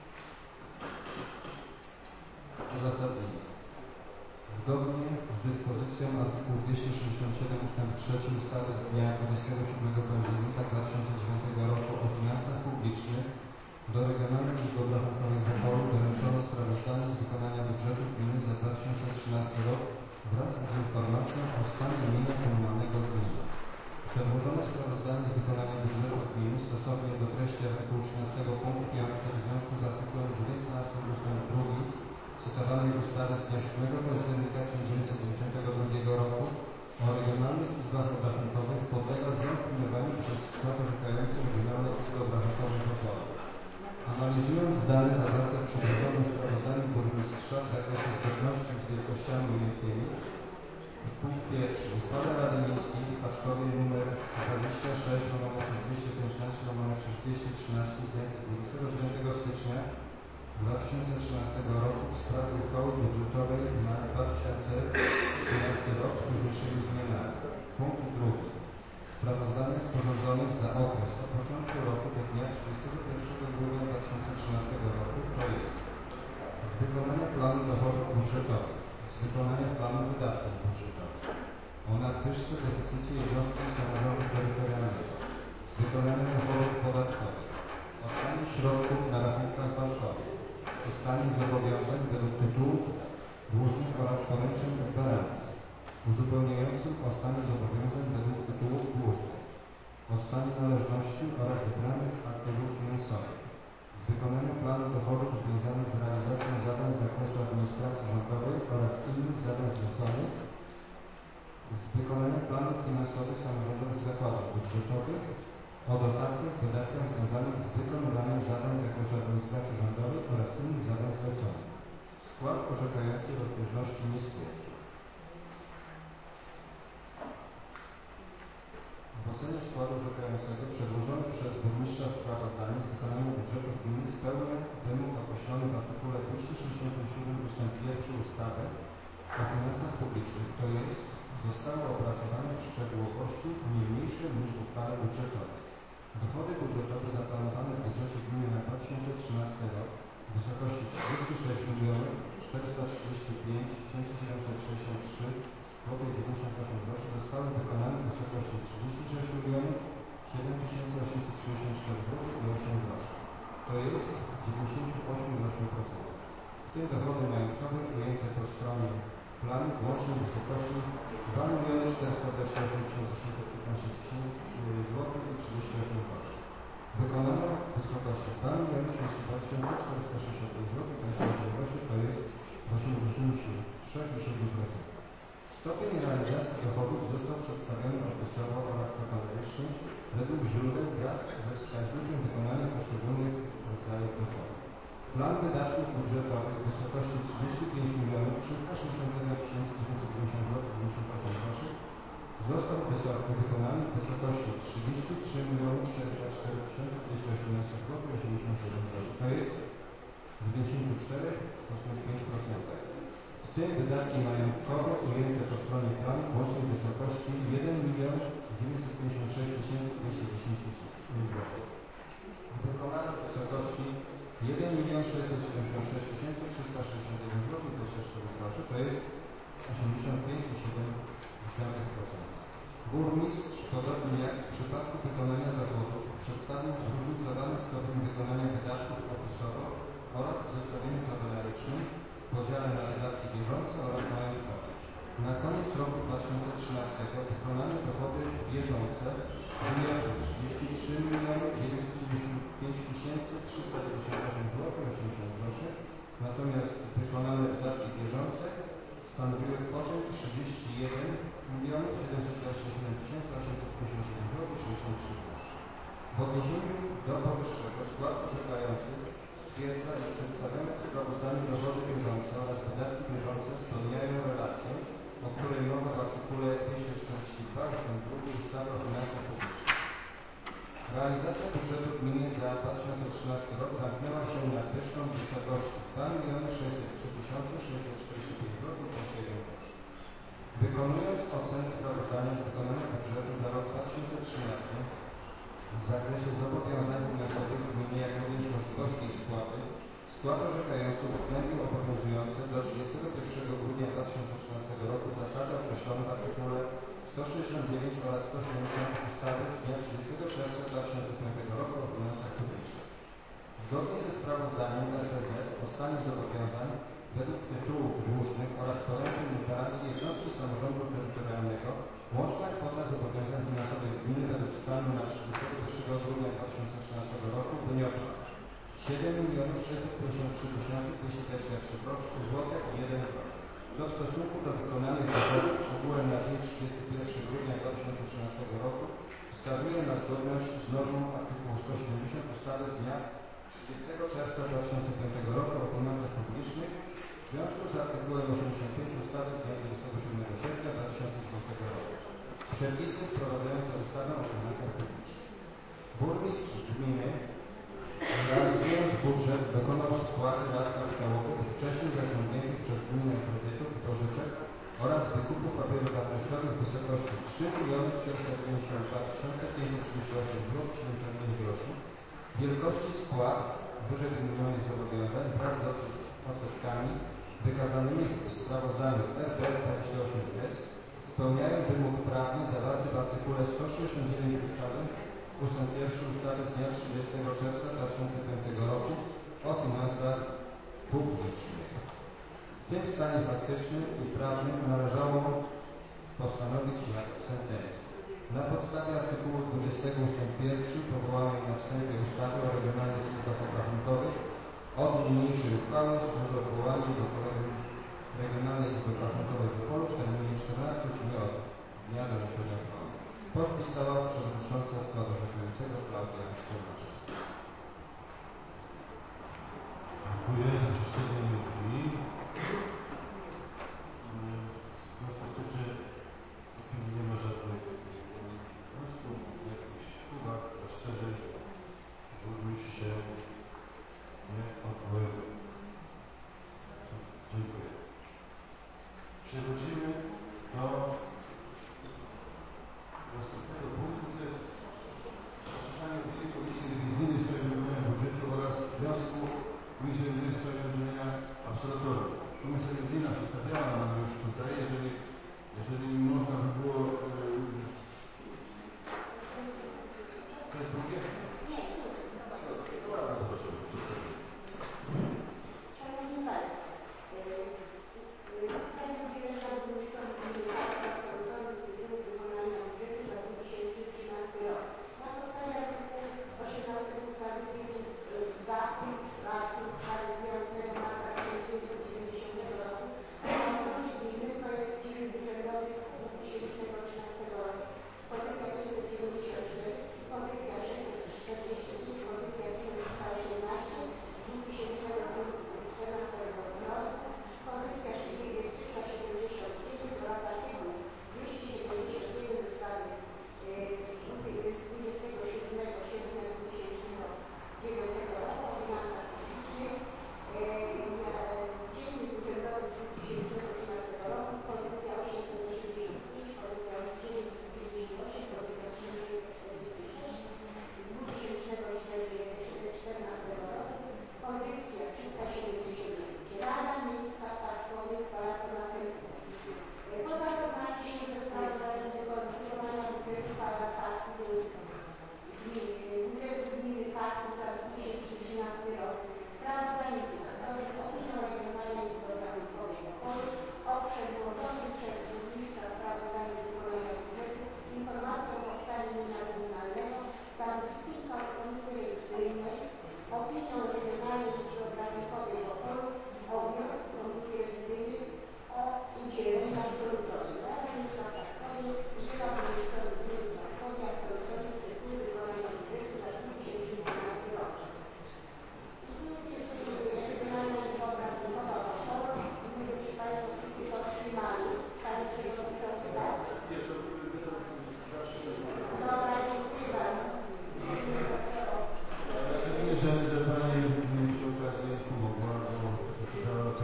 Uzasadnienie. Zgodnie z dyspozycją artykułu dwieście sześćdziesiąt siedem ustęp trzeci ustawy z dnia dwudziestego siódmego października dwa tysiące dziewiątego roku o finansach publicznych do Regionalnej Izby Obrachunkowej w Opolu doręczono sprawozdanie z wykonania budżetu gminy za dwa tysiące trzynasty rok wraz z informacją o stanie mienia komunalnego gminy. Przedłożone sprawozdanie z wykonania budżetu gminy stosownie do treści artykułu trzynastego punktu piąty w związku z artykułem dziewiętnastym ustęp drugi cytowanej ustawy z dnia siódmego października tysiąc dziewięćset dziewięćdziesiątego drugiego roku o Regionalnych Izbach Obrachunkowych podlega zaopiniowaniu przez skład orzekający Regionalnej Izby Obrachunkowej w Opolu. Analizując dane zawarte w przedłożonym sprawozdaniu burmistrza w zakresie zgodności z wielkościami ujętymi w punkt pierwszy uchwała Rady Miejskiej w Paczkowie nr dwadzieścia sześć łamane przez dwieście piętnaście łamane przez dwieście trzynaście z dnia dwudziestego dziewiątego stycznia dwa tysiące trzynastego roku w sprawie uchwały budżetowej na dwa tysiące trzynasty rok z późniejszymi zmianami. Punkt drugi. Sprawozdania sporządzonych za okres od początku roku do dnia trzydziestego pierwszego grudnia dwa tysiące trzynastego roku to jest z wykonania planu dochodów budżetowych, z wykonania planu wydatków budżetowych, o nadwyżce deficycie jednostek samorządu terytorialnego, z wykonania dochodów podatkowych, o stanie środków na rachunkach bankowych, o stanie zobowiązań według tytułów dłużnych oraz poręczeń i gwarancji, uzupełniającym o stanie zobowiązań według tytułów dłużnych, o stanie należności oraz wybranych aktywów finansowych, z wykonania planu dochodów związanych z realizacją zadań z zakresu administracji rządowej oraz innych zadań związanych z wykonania planów finansowych samorządowych zakładów budżetowych, o dodatkach w wydatkach związanych z wykonywaniem zadań z zakresu administracji rządowej oraz innych zadań zleconych. Skład orzekający rozbieżności nie stwierdza. W ocenie składu orzekającego przedłożone przez burmistrza sprawozdanie z wykonania budżetu gminy spełnia wymóg określony w artykule dwieście sześćdziesiątym siódmym ustęp pierwszy ustawy o finansach publicznych, to jest zostało opracowane w szczegółowości nie mniejsze niż w uchwale budżetowej. Dochody budżetowe zaplanowane w budżecie gminy na dwa tysiące trzynasty rok w wysokości trzydzieści sześć milionów czterysta trzydzieści pięć tysięcy siedemset sześćdziesiąt trzy złotych dziewięćdziesiąt osiem groszy zostały wykonane w wysokości trzydzieści sześć milionów siedem tysięcy osiemset sześćdziesiąt cztery złotych i osiem groszy. To jest dziewięćdziesiąt osiem przecinek osiem procent. W tym dochody majątkowe ujęte po stronie planu w łącznej wysokości dwa miliony czterysta dwadzieścia osiem tysięcy osiemset piętnaście złotych i trzydzieści osiem groszy. Wykonano w wysokości dwa miliony trzydzieści dwa tysiące czterysta sześćdziesiąt pięć złotych i dwadzieścia osiem groszy, to jest osiemdziesiąt sześć przecinek siedem procent. Stopień realizacji dochodów został tym wydatki majątkowe ujęte po stronie planu w łącznej wysokości jeden milion dziewięćset pięćdziesiąt sześć tysięcy dwieście dziesięć złotych. Wykonano w wysokości jeden milion sześćset siedemdziesiąt sześć tysięcy trzysta sześćdziesiąt jeden złotych dwadzieścia cztery groszy, to jest osiemdziesiąt pięć przecinek siedem procent. Burmistrz, podobnie jak w przypadku wykonania zawodów, przedstawił zróżnicowany stopień wykonania wydatków opisowo oraz w zestawieniu tabellarycznym w podziale na wydatki bieżące oraz majątkowe. Na koniec roku dwa tysiące trzynastego wykonane dochody bieżące wyniosły trzydzieści trzy miliony dziewięćset dziewięćdziesiąt pięć tysięcy trzysta dziewięćdziesiąt osiem złotych osiemdziesiąt groszy, natomiast wykonane wydatki bieżące stanowiły kwotę trzydzieści jeden milionów siedemset dwadzieścia siedem tysięcy osiemset pięćdziesiąt siedem złotych sześćdziesiąt trzy groszy. W odniesieniu do powyższego skład orzekający stwierdza, że przedstawione w sprawozdaniu dochody bieżące oraz wydatki bieżące spełniają relację, o której mowa w artykule dwieście czterdzieści dwa ustęp drugi ustawy o finansach publicznych. Realizacja budżetu gminy za dwa tysiące trzynasty rok zamknęła się nadwyżką w wysokości dwa miliony sześćset trzy tysiące sześćset czterdzieści pięć złotych dwadzieścia jeden groszy. Wykonując ocenę sprawozdania z wykonania budżetu za rok dwa tysiące trzynasty w zakresie zobowiązań finansowych gminy, jak również możliwości ich spłaty, skład orzekający uwzględnił obowiązujące do trzydziestego pierwszego grudnia dwa tysiące trzynastego roku zasady określone w artykule sto sześćdziesiąt dziewięć oraz sto siedemdziesiąt ustawy z dnia trzydziestego czerwca dwa tysiące piątego roku o finansach publicznych. Zgodnie ze sprawozdaniem S B Z o stanie zobowiązań według tytułów dłużnych oraz poręczeń gwarancji jednostki samorządu terytorialnego łączna kwota zobowiązań finansowych gminy według stanu na trzydziestego pierwszego grudnia dwa tysiące trzynastego roku wyniosła siedem milionów sześćset pięćdziesiąt trzy tysiące dwieście dwadzieścia trzy złotych i jeden grosz. Co w stosunku do wykonanych dochodów ogółem na dzień trzydziestego pierwszego grudnia dwa tysiące trzynastego roku wskazuje na zgodność z normą artykułu sto siedemdziesiąt ustawy z dnia trzydziestego czerwca dwa tysiące piątego roku o finansach publicznych w związku z artykułem osiemdziesiąt pięć ustawy z dnia dwudziestego siódmego sierpnia dwa tysiące dwudziestego roku. Przepisy wprowadzające ustawę o finansach publicznych. Burmistrz gminy, realizując budżet, dokonał spłaty rat kapitałowych wcześniej zaciągniętych przez gminę kredytów i pożyczek oraz wykupu papierów wartościowych w wysokości trzy miliony czterysta dziewięćdziesiąt dwa tysiące pięćset trzydzieści osiem złotych siedemdziesiąt pięć groszy. Wielkości spłat wyżej wymienionych zobowiązań wraz z odsetkami wykazanymi w sprawozdaniu R B dwadzieścia osiem S spełniają wymóg prawny zawarty w artykule sto sześćdziesiąt dziewięć ustawy ustęp pierwszy ustawy z dnia trzydziestego czerwca dwa tysiące piątego roku o finansach publicznych. W tym stanie faktycznym i prawnym należało postanowić jak sentencja. Na podstawie artykułu dwudziestego ustęp pierwszy powołanej na wstępie ustawy o regionalnych izbach obrachunkowych od niniejszej uchwały służy odwołanie do kolegium Regionalnej Izby Obrachunkowej w Opolu w terminie czternastych dni od dnia doręczenia uchwały. Podpisała przewodnicząca składu orzekającego Klaudia Szczerbaczewska. Dziękuję za przedstawienie opinii. W konstytucji opinii nie ma żadnych wniosków, jakichś uwag, zastrzeżeń. Burmistrz się nie odwołuje.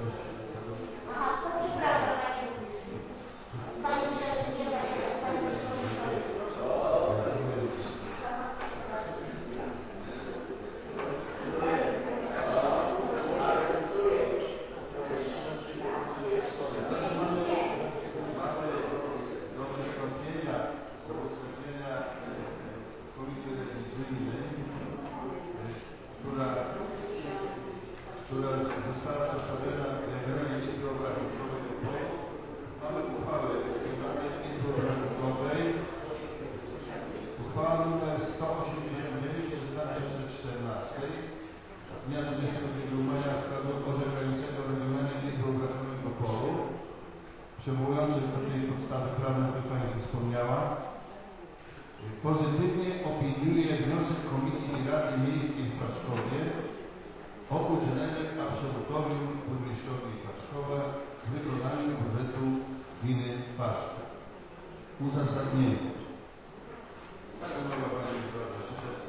coś? Aha, to przepraszam. Pani Przewodnicząca, Pani Mamy do wystąpienia, do wystąpienia Komisji Rewizyjnej, która, która została przedstawiona Generalnej Izbie Obrachunkowej Oporu. Mamy uchwałę Generalnej Izby Obrachunkowej, uchwała nr sto osiemdziesiąt dziewięć z dwa tysiące czternastego z dnia dwudziestego drugiego maja w sprawie orzekającego Regionalnej Izby Obrachunkowej Oporu, przywołującej do tej podstawy prawnej, o której Pani wspomniała, pozytywnie opiniuje wniosek Komisji Rady Miejskiej w Paszkowie o udzielenie absolutorium burmistrzowi Paszkowa w wykonaniu budżetu gminy Paszków. Uzasadnienie. Tak, mowa Pani bardzo szybko.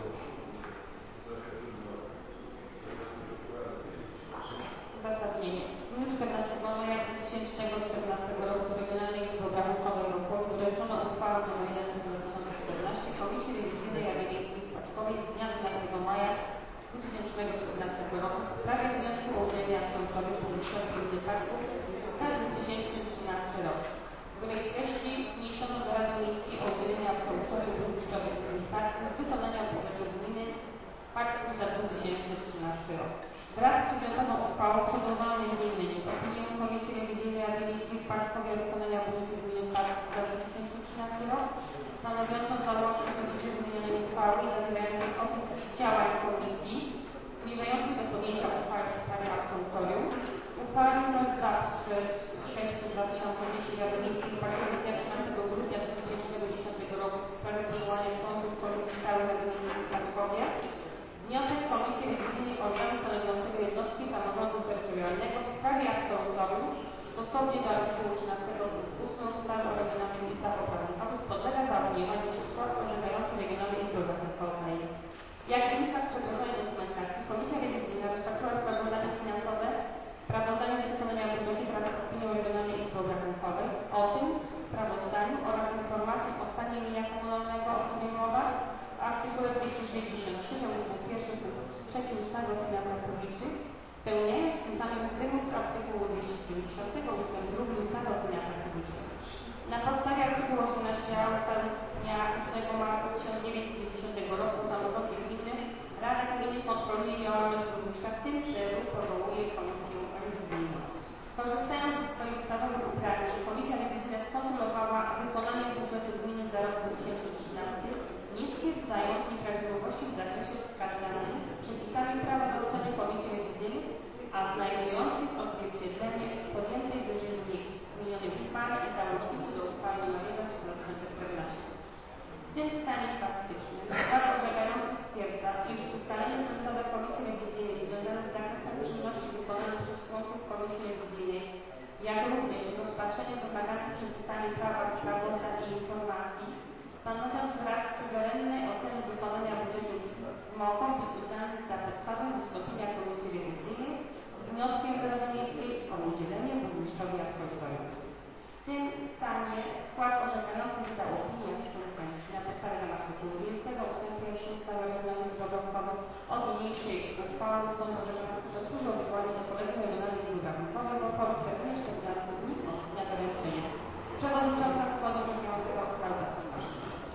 Uzasadnienie. W dniu czternastego maja dwa tysiące czternastego roku z Regionalnej Izby Obrachunkowej Oporu doręczono uchwałę nr jeden z dwa tysiące czternastego Komisji Rewizyjnej Rady Miejskiej w Paszkowie z dnia dwunastego maja dwa tysiące czternastego roku w sprawie wniosku o udzielenie absolutorium burmistrzowi gminy Paszków na dwa tysiące trzynasty rok, w której treści wniesiono do Rady Miejskiej o udzielenie absolutorium burmistrzowi gminy Paszków z wykonania budżetu gminy Paszków za dwa tysiące trzynasty rok. Wraz z przedmiotową uchwałą przedłożono m.in. opinię Komisji Rewizyjnej Rady Miejskiej w Paszkowie o wykonaniu budżetu gminy Paszków za dwa tysiące trzynasty rok, stanowiącą załącznik do wyżej wymienionej uchwały i zawierającą opis działań Komisji zmierzających do podjęcia uchwały w sprawie absolutorium, uchwała nr dwa przez sześć dwa tysiące dziesięć Rady Miejskiej w Paszkowie z dnia trzynastego grudnia dwa tysiące dziesiątego roku w sprawie powołania członków Komisji Stałej Rady Miejskiej w Paszkowie. Wniosek Komisji Rewizyjnej organu stanowiącego jednostki samorządu terytorialnego w sprawie absolutorium stosownie do artykułu trzynastego punktu ósmego ustawy o regionalnych listach obrachunkowych podlega zaopiniowaniu przez skład orzekający Regionalnej Izby Obrachunkowej. Jak wynika z przedłożonej dokumentacji, Komisja Rewizyjna rozpatrzyła sprawozdanie finansowe, sprawozdanie z wykonania budżetu wraz z opinią Regionalnej Izby Obrachunkowej. O tym sprawozdaniu oraz informacją o stanie mienia komunalnego, o którym mowa, w artykule dwieście sześćdziesiąt trzy ust. pierwszy punkt trzeci ustawy o finansach publicznych, spełniając tym samym wymóg z artykułu dwieście dziewięćdziesiąt ust. drugi ustawy o finansach publicznych. Na podstawie artykułu osiemnastego a ustawy z dnia ósmego marca tysiąc dziewięćset dziewięćdziesiątego roku o samorządzie gminy, Rada Gminy kontroluje działalność burmistrza, w tym celu powołuje Komisję Rewizyjną. Korzystając ze swoich ustawowych uprawnień, Komisja Rewizyjna skontrolowała wykonanie budżetu gminy za rok dwa tysiące trzynasty, nie stwierdzając nieprawidłowości w zakresie wskazanym przepisami prawa do oceny Komisji Rewizyjnej, a znajdujących odzwierciedlenie w podjętej wyżej wymienionej uchwale i załączniku do uchwały nr jeden z dwa tysiące czternastego. W tym stanie faktycznym skład orzekający stwierdza, iż ustalenie końcowe Komisji Rewizyjnej związane z zakresem czynności wykonanych przez członków Komisji Rewizyjnej, jak również rozpatrzenie wymaganych przepisami prawa sprawozdań i informacji, stanowiąc wraz z suwerennej oceny wykonania budżetu, mogą być uznane za podstawę wystąpienia Komisji Rewizyjnej z wnioskiem do Rady Miejskiej o udzielenie burmistrzowi absolutorium. W tym stanie skład orzekający wydał opinię następującą na podstawie artykułu dwudziestego ustęp pierwszy ustawy o Regionalnej Izbie Obrachunkowej od niniejszej uchwały sądu orzekającego służy odwołaniu do kolegium Regionalnej Izby Obrachunkowej w Opolu w terminie czternastu dni od dnia doręczenia. Przewodnicząca składu orzekającego uchwały zastąpiła.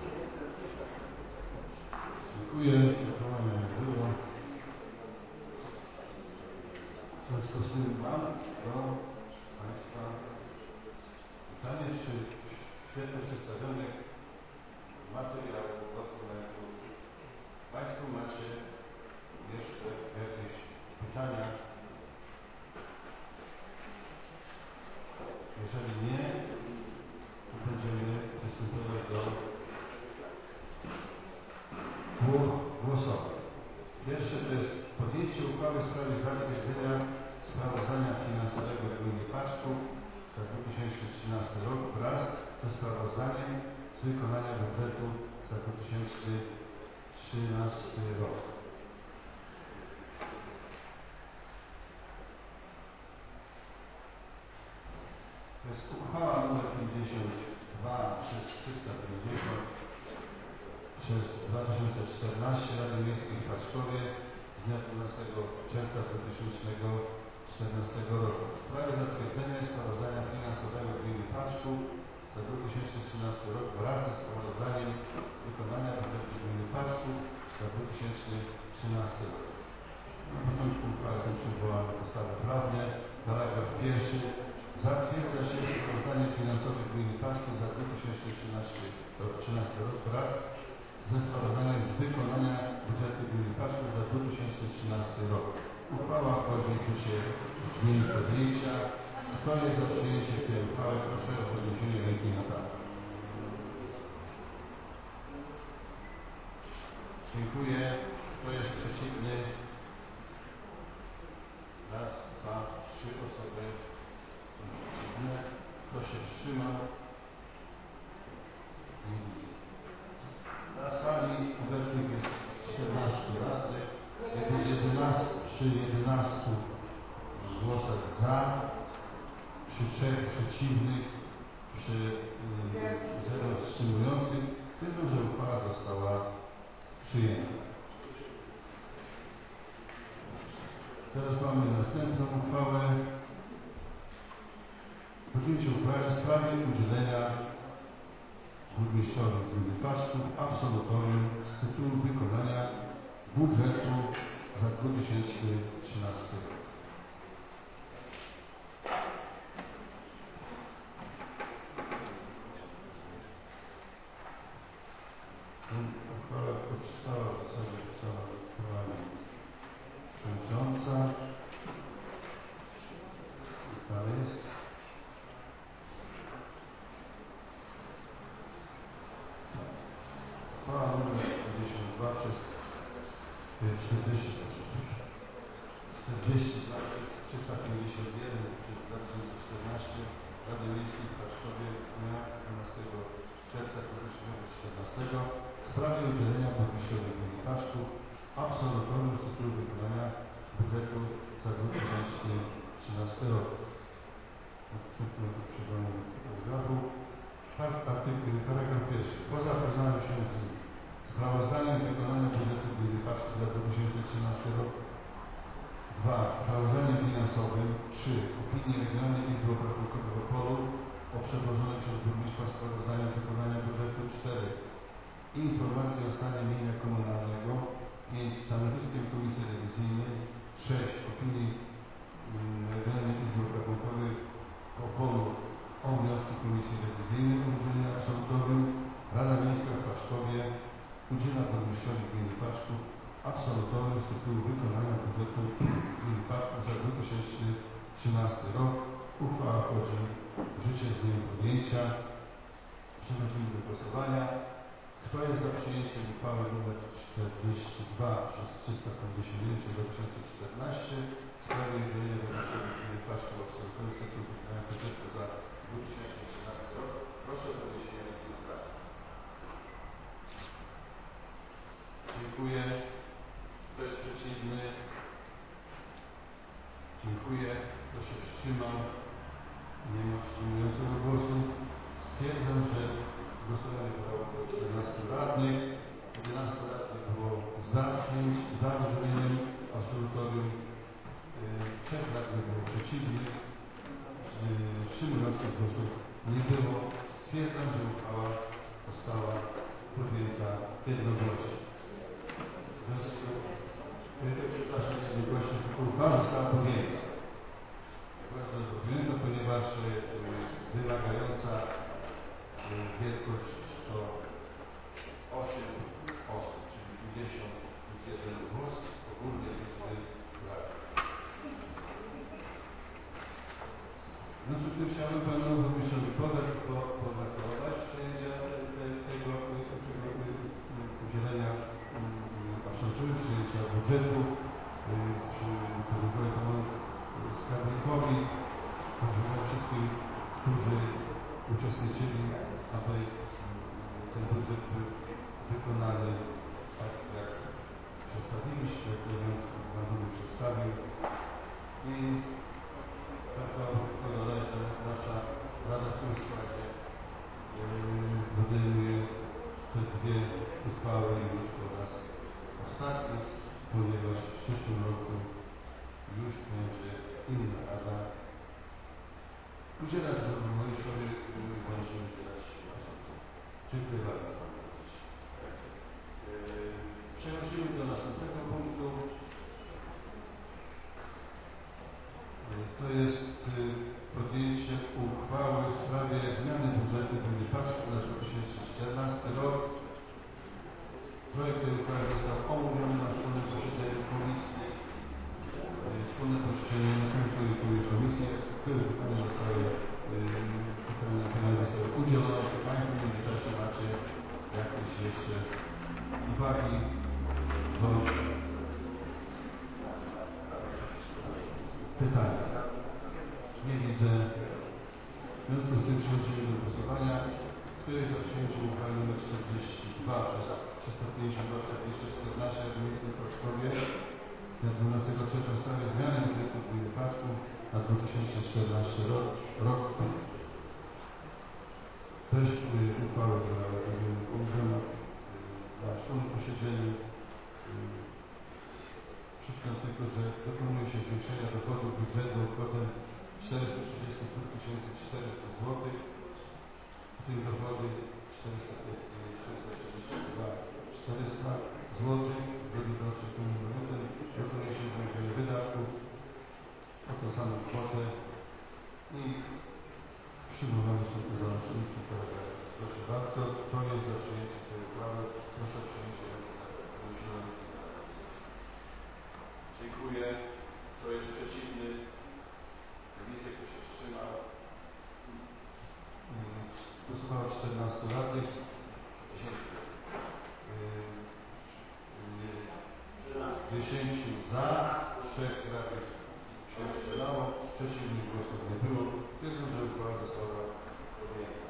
Dziękuję. Głosowania nie było. W związku z tym mam do Państwa pytanie, czy w świetle przedstawionych materiałów, dokumentów Państwo macie jeszcze jakieś pytania? Jeżeli nie, to będziemy przystępować do głosowań. Pierwsze to jest podjęcie uchwały w sprawie zatwierdzenia sprawozdania finansowego gminy Paszków za dwa tysiące trzynasty rok wraz ze sprawozdaniem z wykonania budżetu za dwa tysiące trzynasty rok. jest uchwała nr pięćdziesiąt dwa przez trzysta pięćdziesiąt przez dwa tysiące czternaście Rady Miejskiej w Paczkowie z dnia dwunastego czerwca dwa tysiące czternastego roku w sprawie zatwierdzenia sprawozdania finansowego gminy Paczków za dwa tysiące trzynasty rok wraz ze sprawozdaniem wykonania budżetu gminy Paczków za dwa tysiące trzynasty rok. Na początku uchwały są przywołane podstawy prawne. Paragraf pierwszy. Zatwierdza się sprawozdanie finansowe gminy Paczków za dwa tysiące trzynasty rok wraz ze sprawozdaniem z wykonania budżetu gminy Paczków za dwa tysiące trzynasty rok. Uchwała wchodzi w życie z dniem podjęcia. Kto jest za przyjęciem tej uchwały? Proszę o podniesienie ręki na tak. Dziękuję. Kto jest przeciwny? Raz, dwa, trzy osoby są przeciwne. Kto się wstrzymał? Na sali obecnych jest czternaście razy. Przy jedenastu głosach za, przy trzech przeciwnych, przy zero wstrzymujących, stwierdzam, że uchwała została przyjęta. Teraz mamy następną uchwałę. Podjęcie uchwały w sprawie udzielenia burmistrzowi gminy Paczków absolutorium z tytułu wykonania budżetu za dwa tysiące trzynasty rok. Uchwała powstała w zasadzie cała uchwała przewodnicząca. Ta jest. Uchwała nr pięćdziesiąt dwa przez czterdzieści dwa przez trzysta pięćdziesiąt jeden przez dwa tysiące czternaście Rady Miejskiej w Paczkowie dnia dwunastego czerwca dwa tysiące czternastego w sprawie udzielenia burmistrzowi gminy Paczków absolutorium z tytułu wykonania budżetu za dwa tysiące trzynasty rok. Przywołanie paragrafu. Artykuł, paragraf pierwszy. Po zapoznaniu się z sprawozdaniem wykonania budżetu gminy Paczków za dwa tysiące trzynasty rok. dwa. Sprawozdaniem finansowym. trzy. Opinii Regionalnej Izby Obrachunkowej Opolu o przedłożonym przez burmistrza sprawozdaniu wykonania budżetu. cztery. Informacje o stanie mienia komunalnego. pięć. Stanowiskiem Komisji Rewizyjnej. sześć. Opinii Regionalnej Izby Obrachunkowej Opolu o wniosku Komisji Rewizyjnej o udzielenie absolutorium. Rada Miejska w Paczkowie udziela burmistrzowi gminy Paczków absolutorium z tytułu wykonania budżetu gminy Paczków za dwa tysiące trzynasty rok. Uchwała wchodzi w życie z dniem podjęcia. Przechodzimy do głosowania. Kto jest za przyjęciem uchwały nr czterdzieści dwa przez trzysta pięćdziesiąt jeden przez dwa tysiące czternaście w sprawie udzielenia burmistrzowi gminy Paczków absolutorium z tytułu wykonania budżetu za dwa tysiące trzynasty rok? Proszę o podniesienie ręki na tak. Dziękuję. Kto jest przeciwny? Dziękuję. Kto się wstrzymał? Nie ma wstrzymującego głosu. Stwierdzam, że głosowanie wydało około czternastu radnych. jedenastu radnych było za przyjęciem, za udzieleniem absolutorium. trzech radnych było przeciwnych. Wstrzymujących głosów nie było. Stwierdzam, że uchwała została podjęta jednogłośnie. Przepraszam, jednogłośnie uchwała została podjęta. Uchwała została podjęta, ponieważ wymagająca wielkość to osiem osób, czyli pięćdziesiąt jeden głos ogólnej liczby radnych. W związku z tym chciałbym panu burmistrzowi podać, pogratulować przyjęcia tego udzielenia absolutorium, przyjęcia budżetu. Podziękuję panu skarbnikowi, podziękuję wszystkim, którzy uczestniczyli, aby ten budżet był wykonany tak, jak przedstawiliście, jak Pan Burmistrz przedstawił. I bardzo chcę dodać, że nasza udzielać województwowi bądź nie udzielać. Dziękuję bardzo, Panie Burmistrzu. Przechodzimy do następnego punktu. To jest podjęcie uchwały w sprawie zmiany budżetu gminy Paszków na dwa tysiące czternasty rok. Projekt tej uchwały został omówiony na wspólnym posiedzeniu komisji. Wspólne posiedzenie na komisji, które pytania zostały, pytania zostały udzielone. Czy Państwo w międzyczasie macie jakieś jeszcze uwagi bądź pytania? Nie widzę. W związku z tym przechodzimy do głosowania. Kto jest za przyjęciem uchwały nr czterdzieści dwa przez trzysta pięćdziesiąt dwa dwieście czternaście Rady Miejskiej w Paszkowie dnia dwunastego czerwca w sprawie zmiany budżetu gminy Paszków na dwa tysiące czternasty rok. rok. Też uchwałę omówiono na wspólnym posiedzeniu. Przypomnę tylko, że dokonuje się zwiększenia dochodów budżetu o kwotę czterysta trzydzieści dwa tysiące czterysta złotych, w tym dochody czterysta trzydzieści dwa tysiące czterysta złotych, zgodnie z rozstrzygnięciem walutem, dokonuje się zwiększenie wydatków o tą samą kwotę i przyjmowane są te załączniki. Proszę bardzo, to jest za przyjęciem tej uchwały. Proszę o przyjęcie. Dziękuję. Kto jest przeciwny? Widzę, kto się wstrzymał. Głosowało czternastu radnych. dziesięciu za, trzech radnych się wstrzymało, przeciwnych głosów nie było. Tylko, że uchwała została podjęta.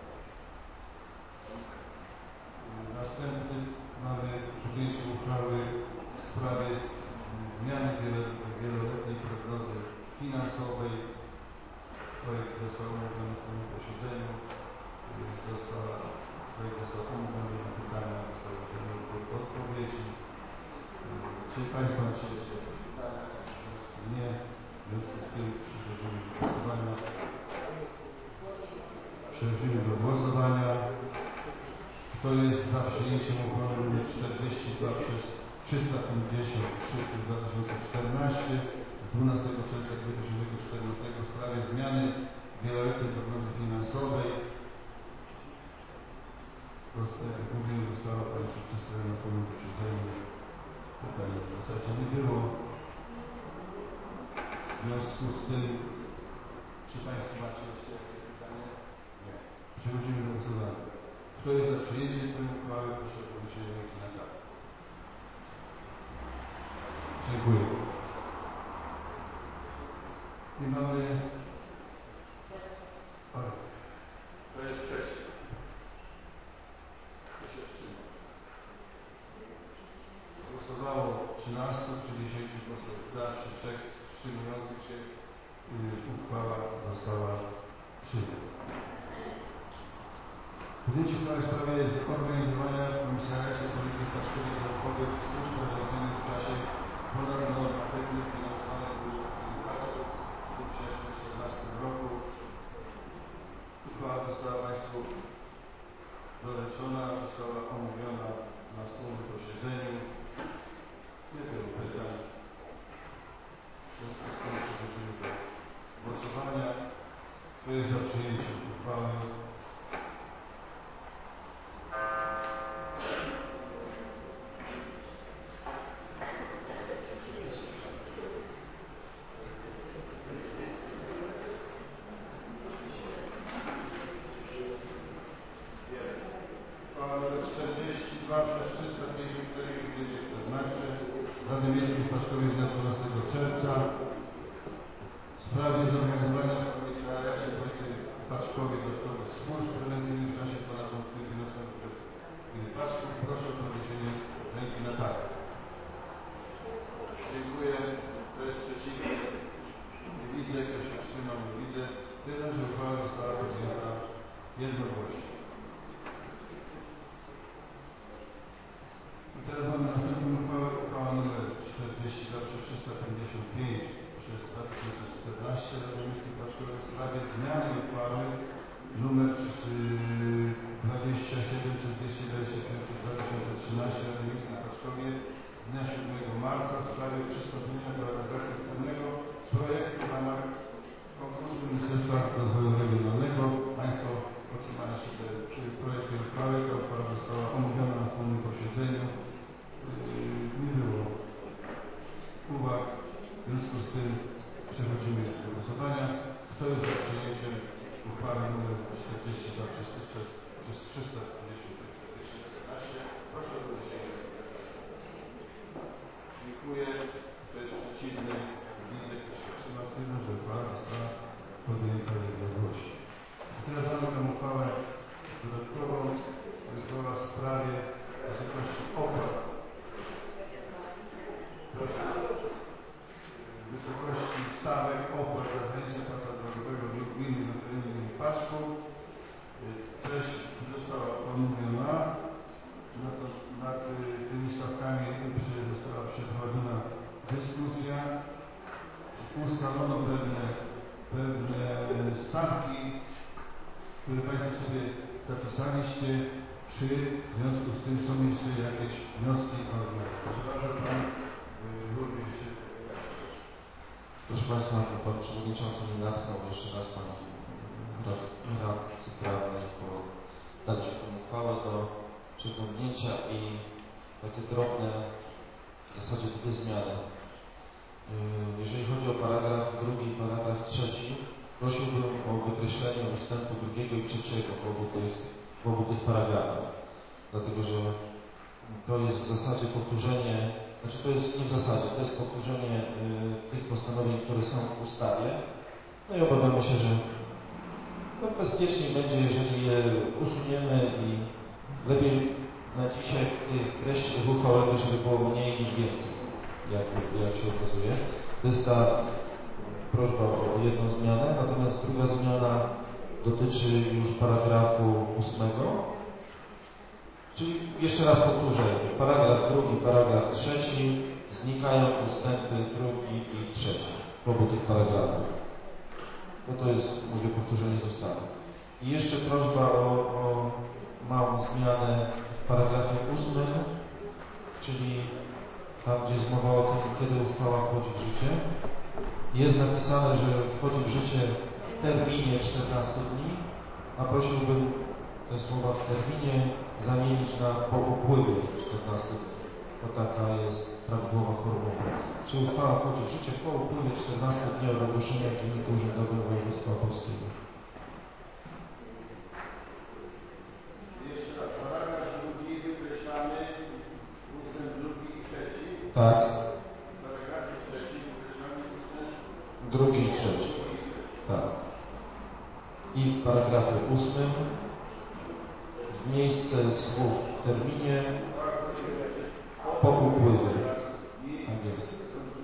Następny mamy podjęcie uchwały w sprawie zmiany wieloletniej prognozy finansowej. Projekt został omówiony w tym posiedzeniu. Został, projekt został omówiony na pytania, zostały udzielone odpowiedzi. Czy Państwo macie jeszcze jakieś pytania? Nie. W związku z tym przechodzimy do głosowania. Przechodzimy do głosowania. Kto jest za przyjęciem uchwały nr czterdzieści dwa przez trzysta pięćdziesiąt trzy przez dwa tysiące czternaście z dwunastego czerwca dwa tysiące czternastego w sprawie zmiany wieloletniej prognozy finansowej. Jak mówiłem, została Państwu przedstawiona na wspólnym posiedzeniu. Pytań w zasadzie nie było. W związku z tym, czy Państwo macie jeszcze jakieś pytanie? Nie. Przechodzimy do głosowania. Kto jest za przyjęciem tej uchwały? Proszę o podniesienie ręki na tak. Dziękuję. I mamy... To jest przeciw. Kto się wstrzymał? Głosowało trzynastu, przy dziesięciu głosach za, przy trzech wstrzymujących się. Uchwała została przyjęta. Podjęcie uchwały w sprawie zorganizowania w Komisariacie Policji w Paszkowie Dodatkowych służb prewencyjnych w czasie ponadnormatywnych finansowanych budżetem Paszków w dwa tysiące czternastym roku. Uchwała została Państwu doręczona, została omówiona na wspólnym posiedzeniu. Nie było pytań. W związku z tym przechodzimy do głosowania. Kto jest za przyjęciem uchwały? czterdzieści dwa przez trzysta pięćdziesiąt cztery dwieście czternaście Rady Miejskiej w Paszkowie z dnia dwunastego czerwca w sprawie zorganizowania w Komisariacie Policji w Paszkowie dodatkowych służb prewencyjnych w czasie ponadnormatywnych finansowanych gminy Paszków. Proszę o podniesienie ręki na tak. Dziękuję. Kto jest przeciwny? Nie widzę. Kto się wstrzymał? Nie widzę. Tyle, że uchwała została podjęta jednogłośnie. I teraz mamy następną uchwałę, uchwała nr czterdzieści dwa przez trzysta pięćdziesiąt pięć przez dwa tysiące czternaście Rady Miejskiej w Paszkowie w sprawie sprawie zmiany uchwały nr dwadzieścia siedem przez dwieście dwadzieścia pięć przez dwa tysiące trzynaście Rady Miejskiej w Paczowie z dnia siódmego marca w sprawie przystąpienia do realizacji wspólnego projektu w ramach konkursu Ministerstwa Rozwoju Regionalnego. Państwo otrzymaliście te projekty uchwały. Ta uchwała została omówiona na wspólnym posiedzeniu. Nie było uwag. W związku z tym przechodzimy do głosowania. Kto jest za przyjęciem uchwały nr czterdzieści dwa przez trzysta pięćdziesiąt dwieście szesnaście? Proszę o podniesienie ręki. Dziękuję. Kto jest przeciwny? Widzę, kto się wstrzymał. Stwierdzam, że uchwała została podjęta jednogłośnie. Teraz mamy tę uchwałę dodatkową. To jest uchwała w sprawie wysokości opłat. Proszę. Wysokości stawek opłat za zajęcie pasa drogowego lub gminy na terenie gminy Paszków. Treść została omówiona. Nad, nad tymi stawkami została przeprowadzona dyskusja. Ustalono pewne, pewne stawki, które Państwo sobie zapisaliście. Czy w związku z tym są jeszcze jakieś wnioski? Proszę bardzo, Pan również. Proszę Państwa, Pan Przewodniczący mnie natknął jeszcze raz Pani radcy prawnej po dać tę uchwałę do przeglądnięcia i takie drobne, w zasadzie dwie zmiany. Jeżeli chodzi o paragraf drugi i paragraf trzeci, prosiłbym o wykreślenie ustępu drugiego i trzeciego w obu tych, w obu tych paragrafach. Dlatego, że to jest w zasadzie powtórzenie, znaczy to jest nie w zasadzie, to jest powtórzenie y, tych postanowień, które są w ustawie. No i obawiamy się, że to bezpieczniej będzie, jeżeli je usuniemy i lepiej na dzisiaj tych treści tych uchwałek, żeby było mniej niż więcej, jak, jak się okazuje. To jest ta prośba o jedną zmianę, natomiast druga zmiana dotyczy już paragrafu ósmego. Czyli jeszcze raz powtórzę, paragraf drugi, paragraf trzeci, znikają ustępy drugi i trzeci w obu tych paragrafach. No to jest, mówię, powtórzenie z ustawy. I jeszcze prośba o, o małą zmianę w paragrafie ósmym, czyli tam, gdzie jest mowa o tym, kiedy uchwała wchodzi w życie. Jest napisane, że wchodzi w życie w terminie czternastu dni, a prosiłbym te słowa w terminie zamienić na po upływie czternastu dni. To taka jest prawidłowa formuła. Czy uchwała wchodzi w życie po upływie czternastu dni od ogłoszenia w Dzienniku Urzędowym Województwa Opolskiego. Jeszcze raz, paragraf drugi wykreślamy ustęp drugi i trzeci. Tak. W paragrafie trzecim wykreślamy ustęp Drugi i trzeci. Tak. I w paragrafie ósmym w miejsce słów w terminie po upływie. Tak jest.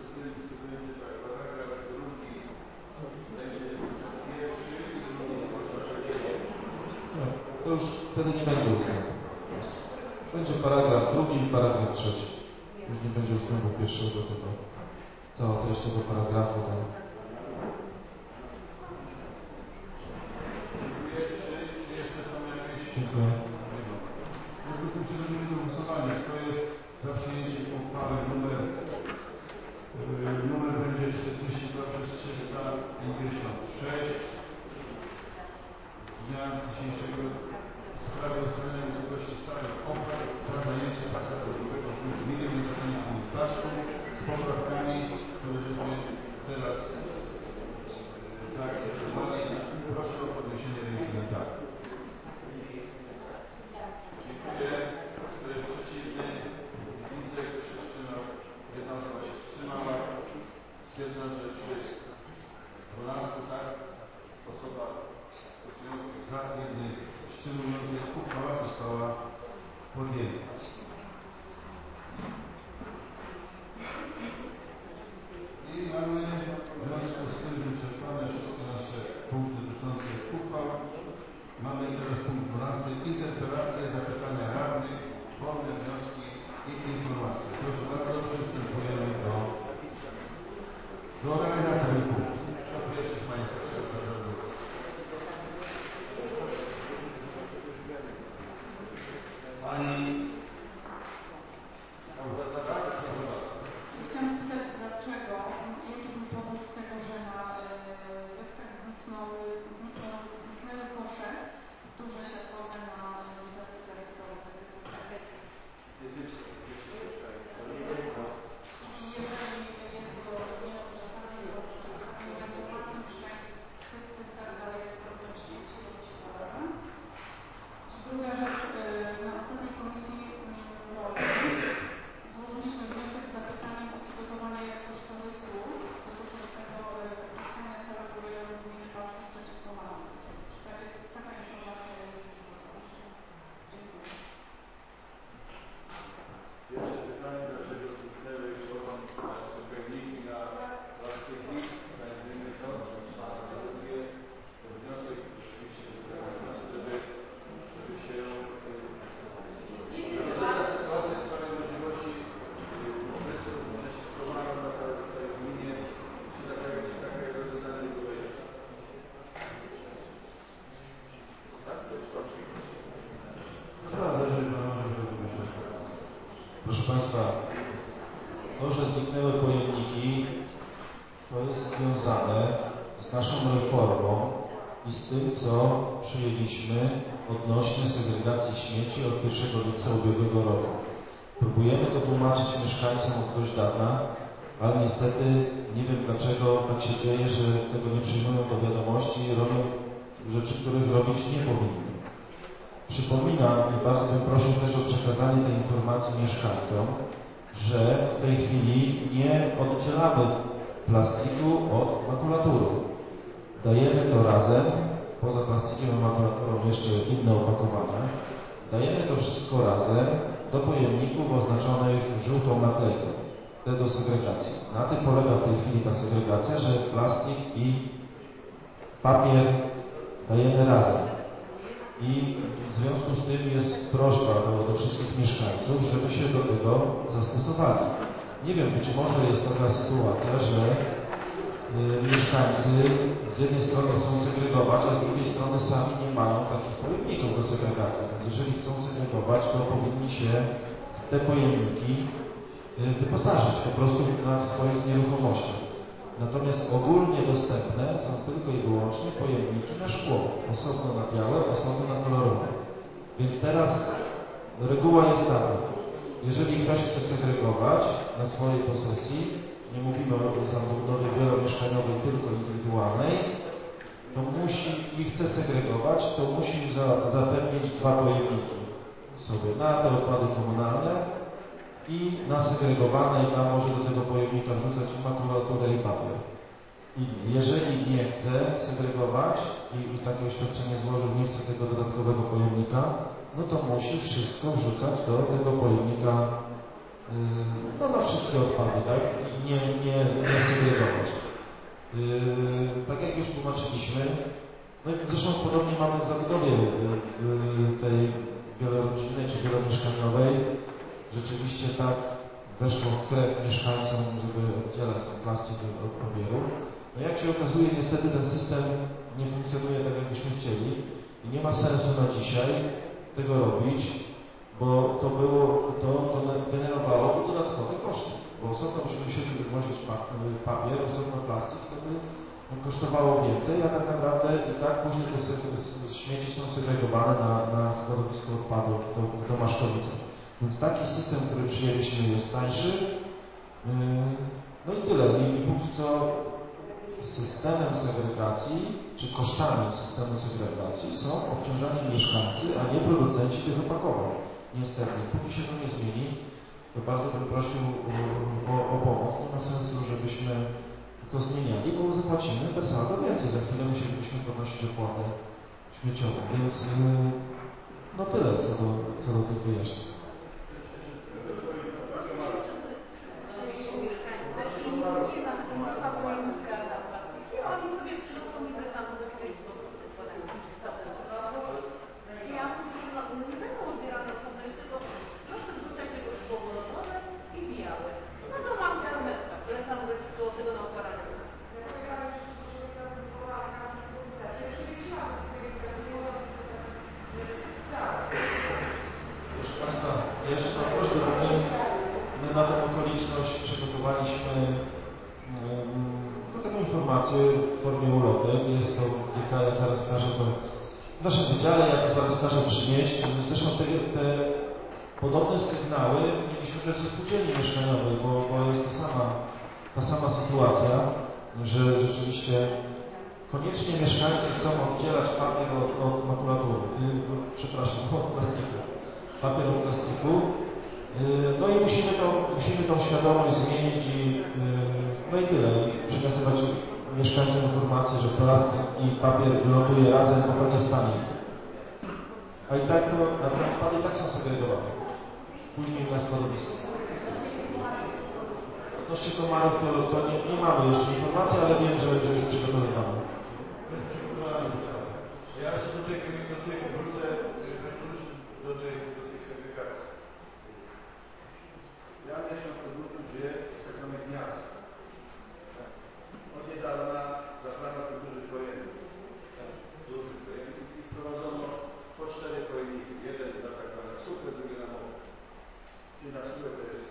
No, to już wtedy nie będzie ustępu. Będzie paragraf drugi i paragraf trzeci. Już nie będzie ustępu pierwszego, tylko cała treść tego paragrafu tam. Dziękuję. W związku z tym przechodzimy do głosowania. Kto jest za przyjęciem uchwały numer, yy, numer będzie czterdzieści dwa przez trzysta pięćdziesiąt sześć z dnia dzisiejszego w sprawie ustalenia wysokości stawek opłat za zajęcie pasa drogowego w gminie Międzynarodowej Gminy Paszków z poprawkami, które żeśmy teraz yy, zaakceptowali. Proszę o podniesienie ręki na tak. Dziękuję. Kto jest przeciwny? Widzę, kto się wstrzymał. Jedna osoba się wstrzymała. Stwierdzam, że jest dwunastu, tak? Osoba głosujących za, jednej wstrzymującej. Uchwała została Państwa, to, że zniknęły pojemniki, to jest związane z naszą reformą i z tym, co przyjęliśmy odnośnie segregacji śmieci od pierwszego lipca ubiegłego roku. Próbujemy to tłumaczyć mieszkańcom od dość dawna, ale niestety nie wiem dlaczego tak się dzieje, że tego nie przyjmują do wiadomości i robią rzeczy, których robić nie powinni. Przypominam i bardzo bym prosił też o przekazanie tej informacji mieszkańcom, że w tej chwili nie oddzielamy plastiku od makulatury. Dajemy to razem, poza plastikiem a makulaturą jeszcze inne opakowania, dajemy to wszystko razem do pojemników oznaczonych żółtą naklejką, te do segregacji. Na tym polega w tej chwili ta segregacja, że plastik i papier dajemy razem. I w związku z tym jest prośba do, do wszystkich mieszkańców, żeby się do tego zastosowali. Nie wiem, być może jest taka sytuacja, że y, mieszkańcy z jednej strony chcą segregować, a z drugiej strony sami nie mają takich pojemników do segregacji. Więc jeżeli chcą segregować, to powinni się w te pojemniki y, wyposażyć po prostu na swoich nieruchomościach. Natomiast ogólnie dostępne są tylko i wyłącznie pojemniki na szkło, osobno na białe, osobno na kolorowe. Więc teraz reguła jest taka, jeżeli ktoś chce segregować na swojej posesji, nie mówimy o zabudowie wielomieszkaniowej, tylko indywidualnej, to musi i chce segregować, to musi za, zapewnić dwa pojemniki sobie na te odpady komunalne i na segregowane, i tam może do tego pojemnika wrzucać i makulaturę i papier. I jeżeli nie chce segregować i, i takie oświadczenie złożył, nie chce tego dodatkowego pojemnika, no to musi wszystko wrzucać do tego pojemnika, yy, no na wszystkie odpady, tak? I nie, nie, nie segregować. Yy, tak jak już tłumaczyliśmy, no i zresztą podobnie mamy w zabudowie yy, tej wielorodzinnej czy wielomieszkaniowej. Rzeczywiście tak weszło w krew mieszkańcom, żeby oddzielać ten plastik od papieru. No jak się okazuje, niestety ten system nie funkcjonuje tak, jakbyśmy chcieli i nie ma sensu na dzisiaj tego robić, bo to było, to, to generowało dodatkowe koszty, bo osobno byśmy musieli wywozić papier, osobno plastik, to by kosztowało więcej, a tak naprawdę i tak później te śmieci są segregowane na, na składowisko odpadów do, do Maszkowicy. Więc taki system, który przyjęliśmy, jest tańszy. No i tyle. I, i póki co systemem segregacji, czy kosztami systemu segregacji są obciążani mieszkańcy, a nie producenci tych opakowań. Niestety, póki się to nie zmieni, to bardzo bym prosił o, o pomoc. Nie ma sensu, żebyśmy to zmieniali, bo zapłacimy bez saldo więcej. Za chwilę musielibyśmy podnosić opłatę śmieciową. Więc no tyle co do, co do tych wyjaśnień. Na tę okoliczność przygotowaliśmy do taką informację w formie ulotek. Jest to kilka, ja zaraz każę to w naszym wydziale, ja to zaraz każę przynieść. Zresztą te, te podobne sygnały mieliśmy też ze spółdzielni mieszkaniowej, bo, bo jest to sama, ta sama sytuacja, że rzeczywiście koniecznie mieszkańcy chcą oddzielać papier od, od makulatury, przepraszam, od plastiku. Papier od plastiku. No i musimy, to, musimy tą świadomość zmienić i no i tyle. I przekazywać mieszkańcom informację, że plastik i papier ląduje razem, bo tak jest taniej. A i tak to na te odpady tak są segregowane. Później na składowisku. Odnośnie komarów to, to nie, nie mamy jeszcze informacji, ale wiem, że, że już przygotowywamy. Ja jeszcze do tej, do tej wrócę, do tej, do tej segregacji. Ja mieszkam w Podgórku, gdzie jest tak zwane gniazdo. Od niedawna zabrano tu dużych pojemników. Dużych pojemników i wprowadzono po cztery pojemniki. Jeden na tak zwane suche, drugi na mokre. Czyli na suche to jest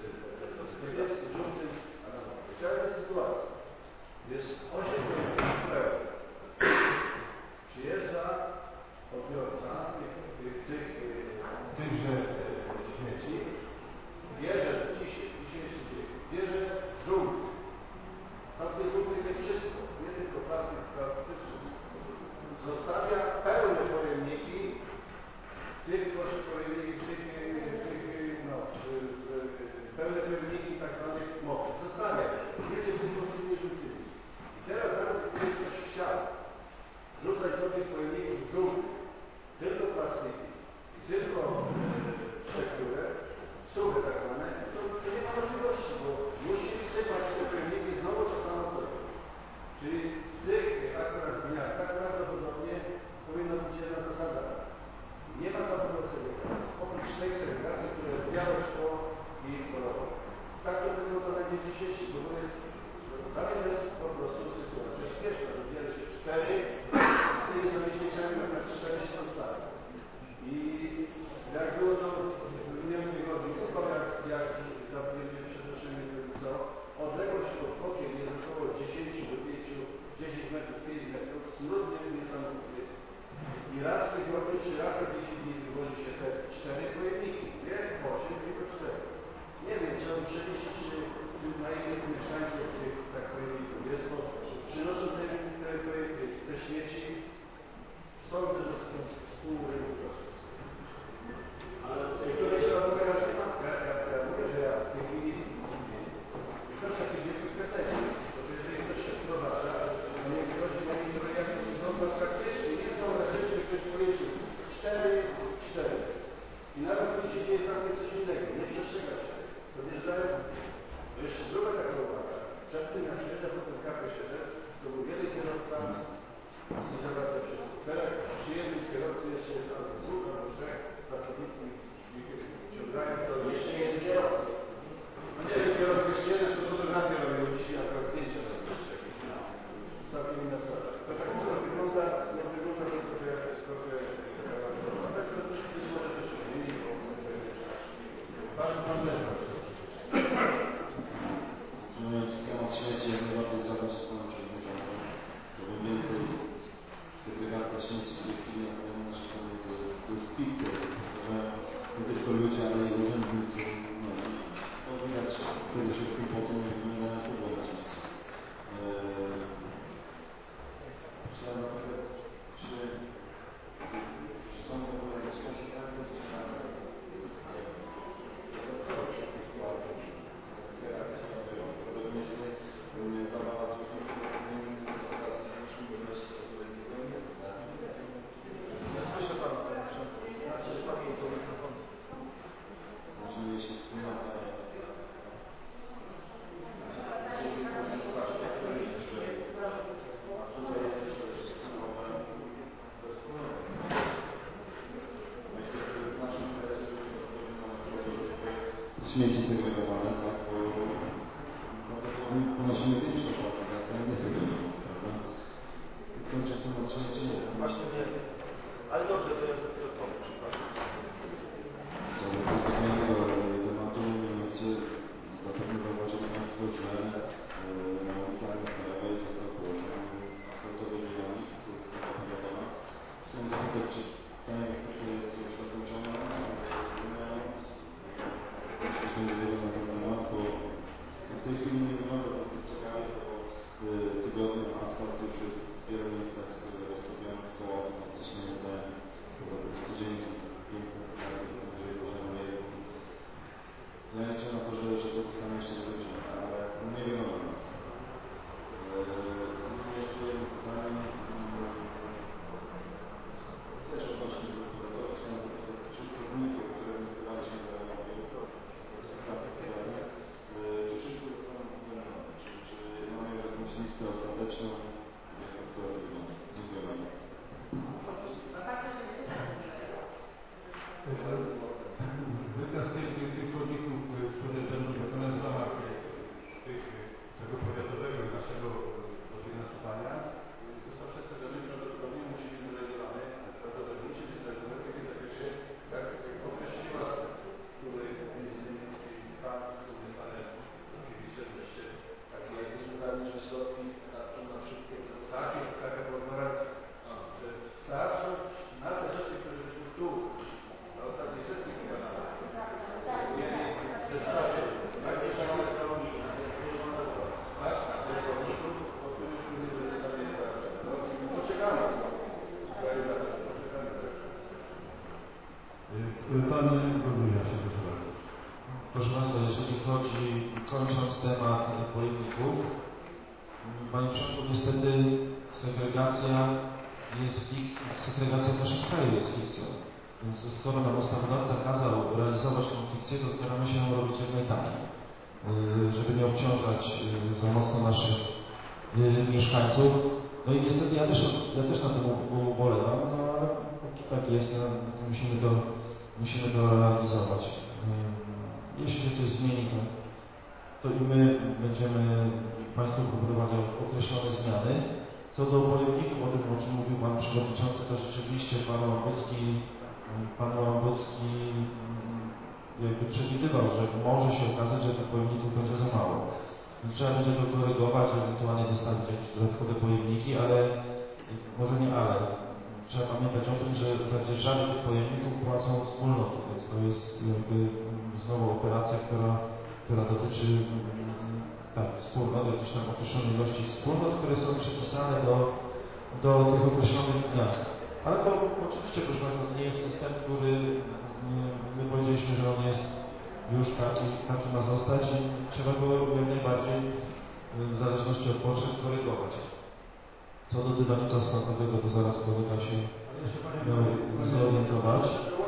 dodać do tych pojemników brzuch tylko plastiki, tylko szczekturę, suche tak zwane, to, to nie ma możliwości, bo musi wsypać te pojemniki znowu to samo co. Czyli w tych akurat dniach tak prawdopodobnie powinna być jedna zasada. Nie ma tam segregacji. Oprócz tej segregacji, która jest białe szkło i kolorowe. Tak to wygląda na dzień dzisiejszy, bo to jest, dalej jest po prostu sytuacja śmieszna, że bierze się cztery z tymi zamiennikami na cztery stary. I jak było to w minionym tygodniu, to jak, jak zapewnienie przeznaczenie co, odległość od okien jest około dziesięć do pięciu, dziesięć metrów, pięć metrów, smródnie niesamowity. I raz w tygodniu, czy raz na dziesięć dni wywozi się te cztery pojemniki. Nie osiem, tylko cztery. Nie wiem, czy on przemyśli, czy na innych mieszkańców tych tak pojemników jest, bo przynoszą te, te, te śmieci, sądzę, że są współrynku. Ale któreś razu teraz nie ma. Ja, ja, ja mówię, że ja w tej chwili też takie wielkie pretensje. Bo jeżeli ktoś się wprowadza, to niech ktoś mówi, że jak to wygląda praktycznie, nie są rzeczy, że ktoś policzył cztery, cztery. I nawet jeśli się dzieje tam coś innego, nie przestrzega się. Podjeżdżają, to jeszcze druga taka uwaga. Przed tym jak przyjeżdża po tym K P siedem, to był wiele kierowca i zawraca wszystko. Teraz przyjemny kierowcy jeszcze jest albo dwóch, albo trzech pracowników ciągają, to jeszcze jeden kierowca. No nie wiem, kierowcy jeszcze jeden, to fotografię robią dzisiaj, akurat zdjęcia robią jeszcze jakieś. Całkiem inna sprawa. To tak to wygląda, no wygląda to trochę jak jest trochę taka ważna. Tak to być może też się zmieni, bo pan pan też ma coś. Mówiąc temat śmieci, jak najbardziej zgadzam się z panem przewodniczącym. To by więcej segregacja śmieci w tej chwili na terenie naszej strony to jest, to jest pik, że nie tylko ludzie, ale i urzędnicy, no i to widać przede wszystkim po tym, jak wyglądają problemy śmieci. Eee, Chciałem zapytać, czy, czy są w ogóle jakieś konsekwencje związane śmieci segregowane, tak, bo no, ponosimy większą opłatę, tak, ale nie segregowane, prawda? Kończyć temat śmieci. Właśnie nie. Ale dobrze, to ja to powiem, przepraszam. Co do postawienia tematu, mianowicie zapewne zauważyli Państwo, że na ulicach Krajowej został położony asfaltowy bieganik, co jest zapowiadana. Chciałem zapytać, czy ta inwestycja jest już zakończona? Jesteśmy dowiedzieni na ten temat, bo w tej chwili nie wygląda to zbyt ciekawie, bo w tygodniu asfalt już jest w wielu miejscach roztopiony, koła są odciśnięte, poza tym studzienki pięćset metrów poniżej poziomu jego. Ja liczę na to, że, że to zostanie jeszcze zakończone, ale no nie wygląda na to. Mam jeszcze jedno pytanie. Też odnośnie do regulatora, chciałem zapytać, czy pracowników, które wysyłaliśmy do czy wszystko zostało uwzględnione? Czy, czy mamy już jakąś listę ostateczną? Jak to wygląda? Dziękuję bardzo. Wykaz tych, tych chodników, które będą wykonane w ramach tych, tego powiatowego i naszego dofinansowania, został przedstawiony, prawdopodobnie musi być zrealizowany, prawdopodobnie musi być zrealizowany w takim zakresie, jak określiła, który między innymi pan, który pane oczywiście wreszcie takie związane, że środki starczą na wszystkie takie, taka była racja, że starczą na te rzeczy, które żeśmy tu na ostatniej jest fik, segregacja w naszym kraju jest fikcją. Więc skoro nam ustawodawca kazał realizować tą fikcję, to staramy się ją robić jak najtaniej, żeby nie obciążać za mocno naszych mieszkańców. No i niestety ja też, ja też na tym ubolewam, no ale tak jest, no, to musimy to, musimy to realizować. Jeśli się coś zmieni, to, to i my będziemy Państwu proponowali określone zmiany. Co do pojemników, o tym, o czym mówił Pan Przewodniczący, to rzeczywiście Pan Łambocki, Pan Łambocki jakby przewidywał, że może się okazać, że tych pojemników będzie za mało. Trzeba będzie to korygować, ewentualnie dostawić jakieś dodatkowe pojemniki, ale może nie ale. Trzeba pamiętać o tym, że za dzierżawę tych pojemników płacą wspólnoty, więc to jest jakby znowu operacja, która, która dotyczy tak, wspólnot, jakiejś tam określonej ilości wspólnot, które są przypisane do, do tych określonych miast. Ale to oczywiście, proszę Państwa, to nie jest system, który my powiedzieliśmy, że on jest już taki, taki ma zostać i trzeba go jak najbardziej w zależności od potrzeb korygować. Co do dywanika stopowego, to zaraz kolega się miał zorientować.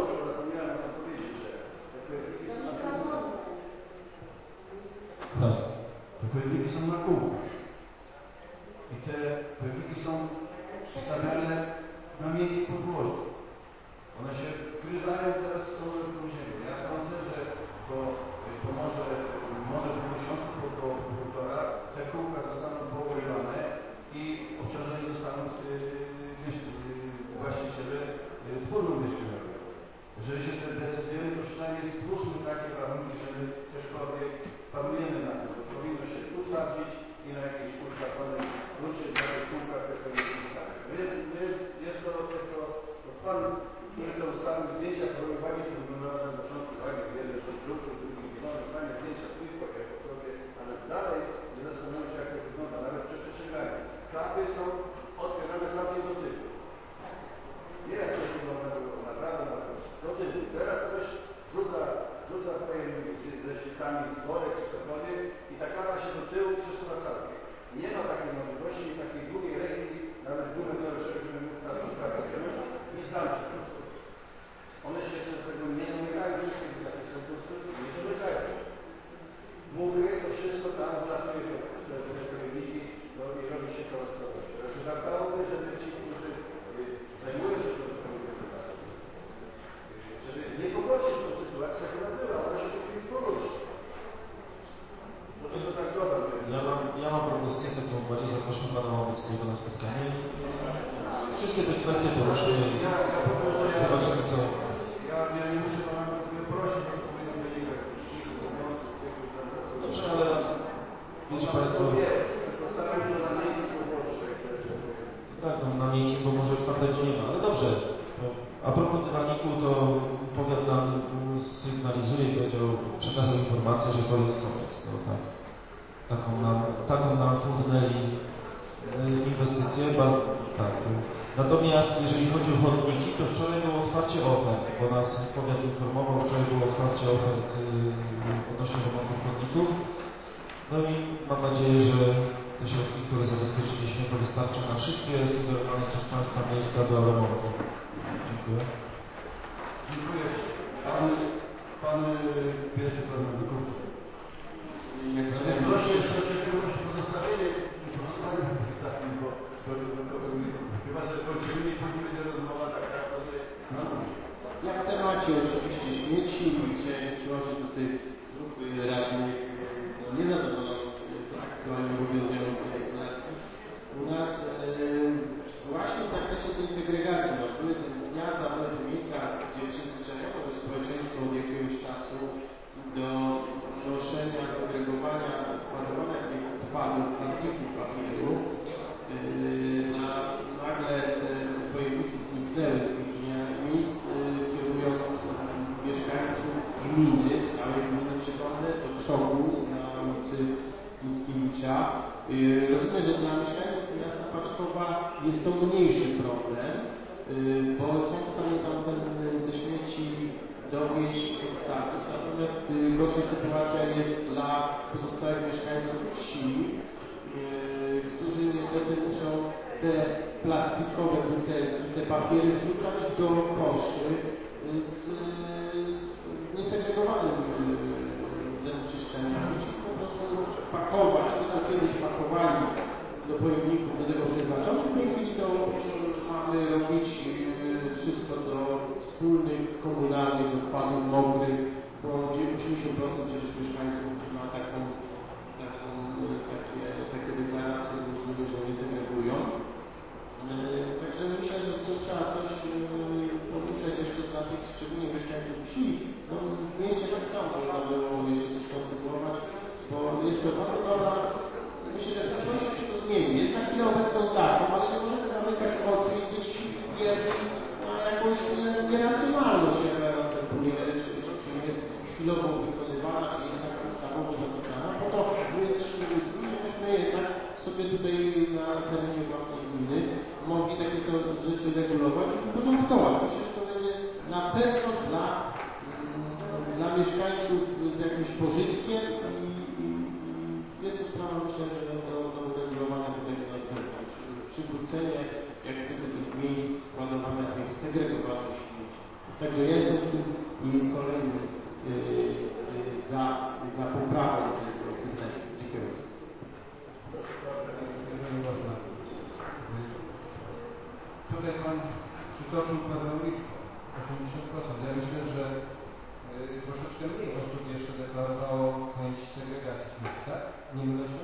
Tak. Te pojemniki są na kółkach. I te pojemniki są stawiane na miękkim podłożu. One się wgryzają teraz w tą ziemię. Ja sądzę, że to, to może, może po miesiącu, po, po półtora, te kółka zostaną położone i obciążeni zostaną yy, właściciele yy, wspólną mieszkaniową. Jeżeli się decydujemy, to przynajmniej stwórzmy takie warunki, żeby cośkolwiek panujemy na tym. Powinno się utwardzić i na jakiejś ustawionej kluczy dla tych kółkach te jest, jest to tylko pan, który to ustawił zdjęcia, próbowali to wyglądało na początku uwagi, wiele rzeczy druków, drugich wygląda, fajne zdjęcia swój jako sobie, ale dalej nie zastanawiam się, jak to wygląda, nawet przy przeciąganiu. Klapy są otwierane całkiem do tyłu. Nie jak coś wygląda na prawo, na prawo, do tyłu. Teraz ktoś rzuca, rzuca pojemnik ze ściekami, worek czy cokolwiek i ta klapa się do tyłu przesuwa całkiem. Nie ma takiej możliwości i takiej długiej ręki, nawet górę cały czas, żeby mógł na tą sprawę wziąć, nie znam się. One się jeszcze do tego nie domykają, wszystkie takie są konstrukcje, nie domykają. Mówię, to wszystko tam pracuje, te pojemniki, no i robi się to rozprawować. Także naprawdę, żeby ci, którzy zajmują się tą sprawą, żeby nie pogodzić tą sytuację, jak ona była, ona się powinien pogodzić. No to to tak dobra. Ja mam, ja mam propozycję w takim układzie, zaproszę Pana Łambockiego na spotkanie. Wszystkie te kwestie poruszyły. Ja, ja powiem, że ja, zobaczymy, co... Ja, ja nie muszę Pana Łambockiego prosić, bo to powinno wynikać z uczników, po prostu, z jakiegoś tam... Dobrze, ale wiecie Państwo... Postaram się na miękkim podłożu. Tak, no na miękkim, bo może twardego nie ma, ale dobrze. A propos dywaniku, to powiat nam sygnalizuje, powiedział, przekazał informację, że to jest koniec. To tak, taką nam, taką nam fundnęli inwestycje. Bardzo, tak. Natomiast jeżeli chodzi o chodniki, to wczoraj było otwarcie ofert, bo nas powiat informował, wczoraj było otwarcie ofert odnośnie remontu chodników. No i mam nadzieję, że te środki, które zabezpieczyliśmy, to wystarczy na wszystkie sugerowane przez Państwa miejsca do remontu. Dziękuję. Dziękuję. Pan, pan pierwszy pan Wykup. Proszę jeszcze o pozostawienie, pozostawienie wystawień, bo chyba, że kończymy i później będzie rozmowa taka, że... Ja w temacie oczywiście śmieci i chciałem przyłożyć do tych grupy radnych niezadowolonych aktualnie obowiązujących instalacji. U nas yy, właśnie w zakresie tej segregacji, no, były te gniazda, były te miejsca, gdzie przyzwyczajono do społeczeństwa od jakiegoś czasu do noszenia, segregowania, składowania tych odpadów, plastików, papieru. Yy, na, nagle te pojemniki zniknęły z tych miejsc, yy, kierując mieszkańców gminy, całej gminy przypomnę, do przodu na ulicy Mickiewicza. Yy, rozumiem, że dla mieszkańców miasta Paczkowa jest to mniejszy problem, yy, bo są w stanie tam ten, te śmieci dowieść, odstawić. Natomiast yy, gorsza sytuacja jest dla pozostałych mieszkańców wsi, yy, którzy niestety muszą te plastikowe butelki te papiery wrzucać do koszy z, z niesegregowanym zanieczyszczeniem, czyli po prostu pakować, to co kiedyś pakowali do pojemników do tego przeznaczonych, w tej chwili to mamy robić wszystko do wspólnych, komunalnych odpadów mokrych, bo osiemdziesiąt procent przecież mieszkańców ma taką, taką takie, takie deklaracje, że nie segregują. Także myślę, że trzeba coś pomyśleć jeszcze dla tych szczególnie mieszkańców wsi. No, w mieście tak samo można było jeszcze coś kontynuować, bo jest to bardzo dobra. Myślę, że w przyszłości się to zmieni. Jest na chwilę obecną datą, ale nie możemy zamykać oczu i być wierni na jakąś nieracjonalność, jaka następuje, czy, czy, czy jest chwilowo wykonywana, czy jest taka ustawowo zatyczana. Po to my jesteśmy ludźmi, żebyśmy jednak sobie tutaj na terenie własnej gminy mogli takie to rzeczy regulować i uporządkować. Myślę, że to będzie na pewno dla, dla mieszkańców z jakimś pożytkiem i, i jest to sprawa, myślę, że do, do uregulowania tutaj następne. Przywrócenie jak gdyby tych miejsc składowania tych segregowanych śmieci. Także jestem w tym kolejnym yy, yy, za, za poprawą tego systemu. Dziękuję bardzo. Tutaj Pan przytoczył pewną liczbę, osiemdziesiąt procent. Ja myślę, że yy, troszeczkę mniej osób jeszcze deklarowało chęć segregacji śmieci, tak? Nie mylę się?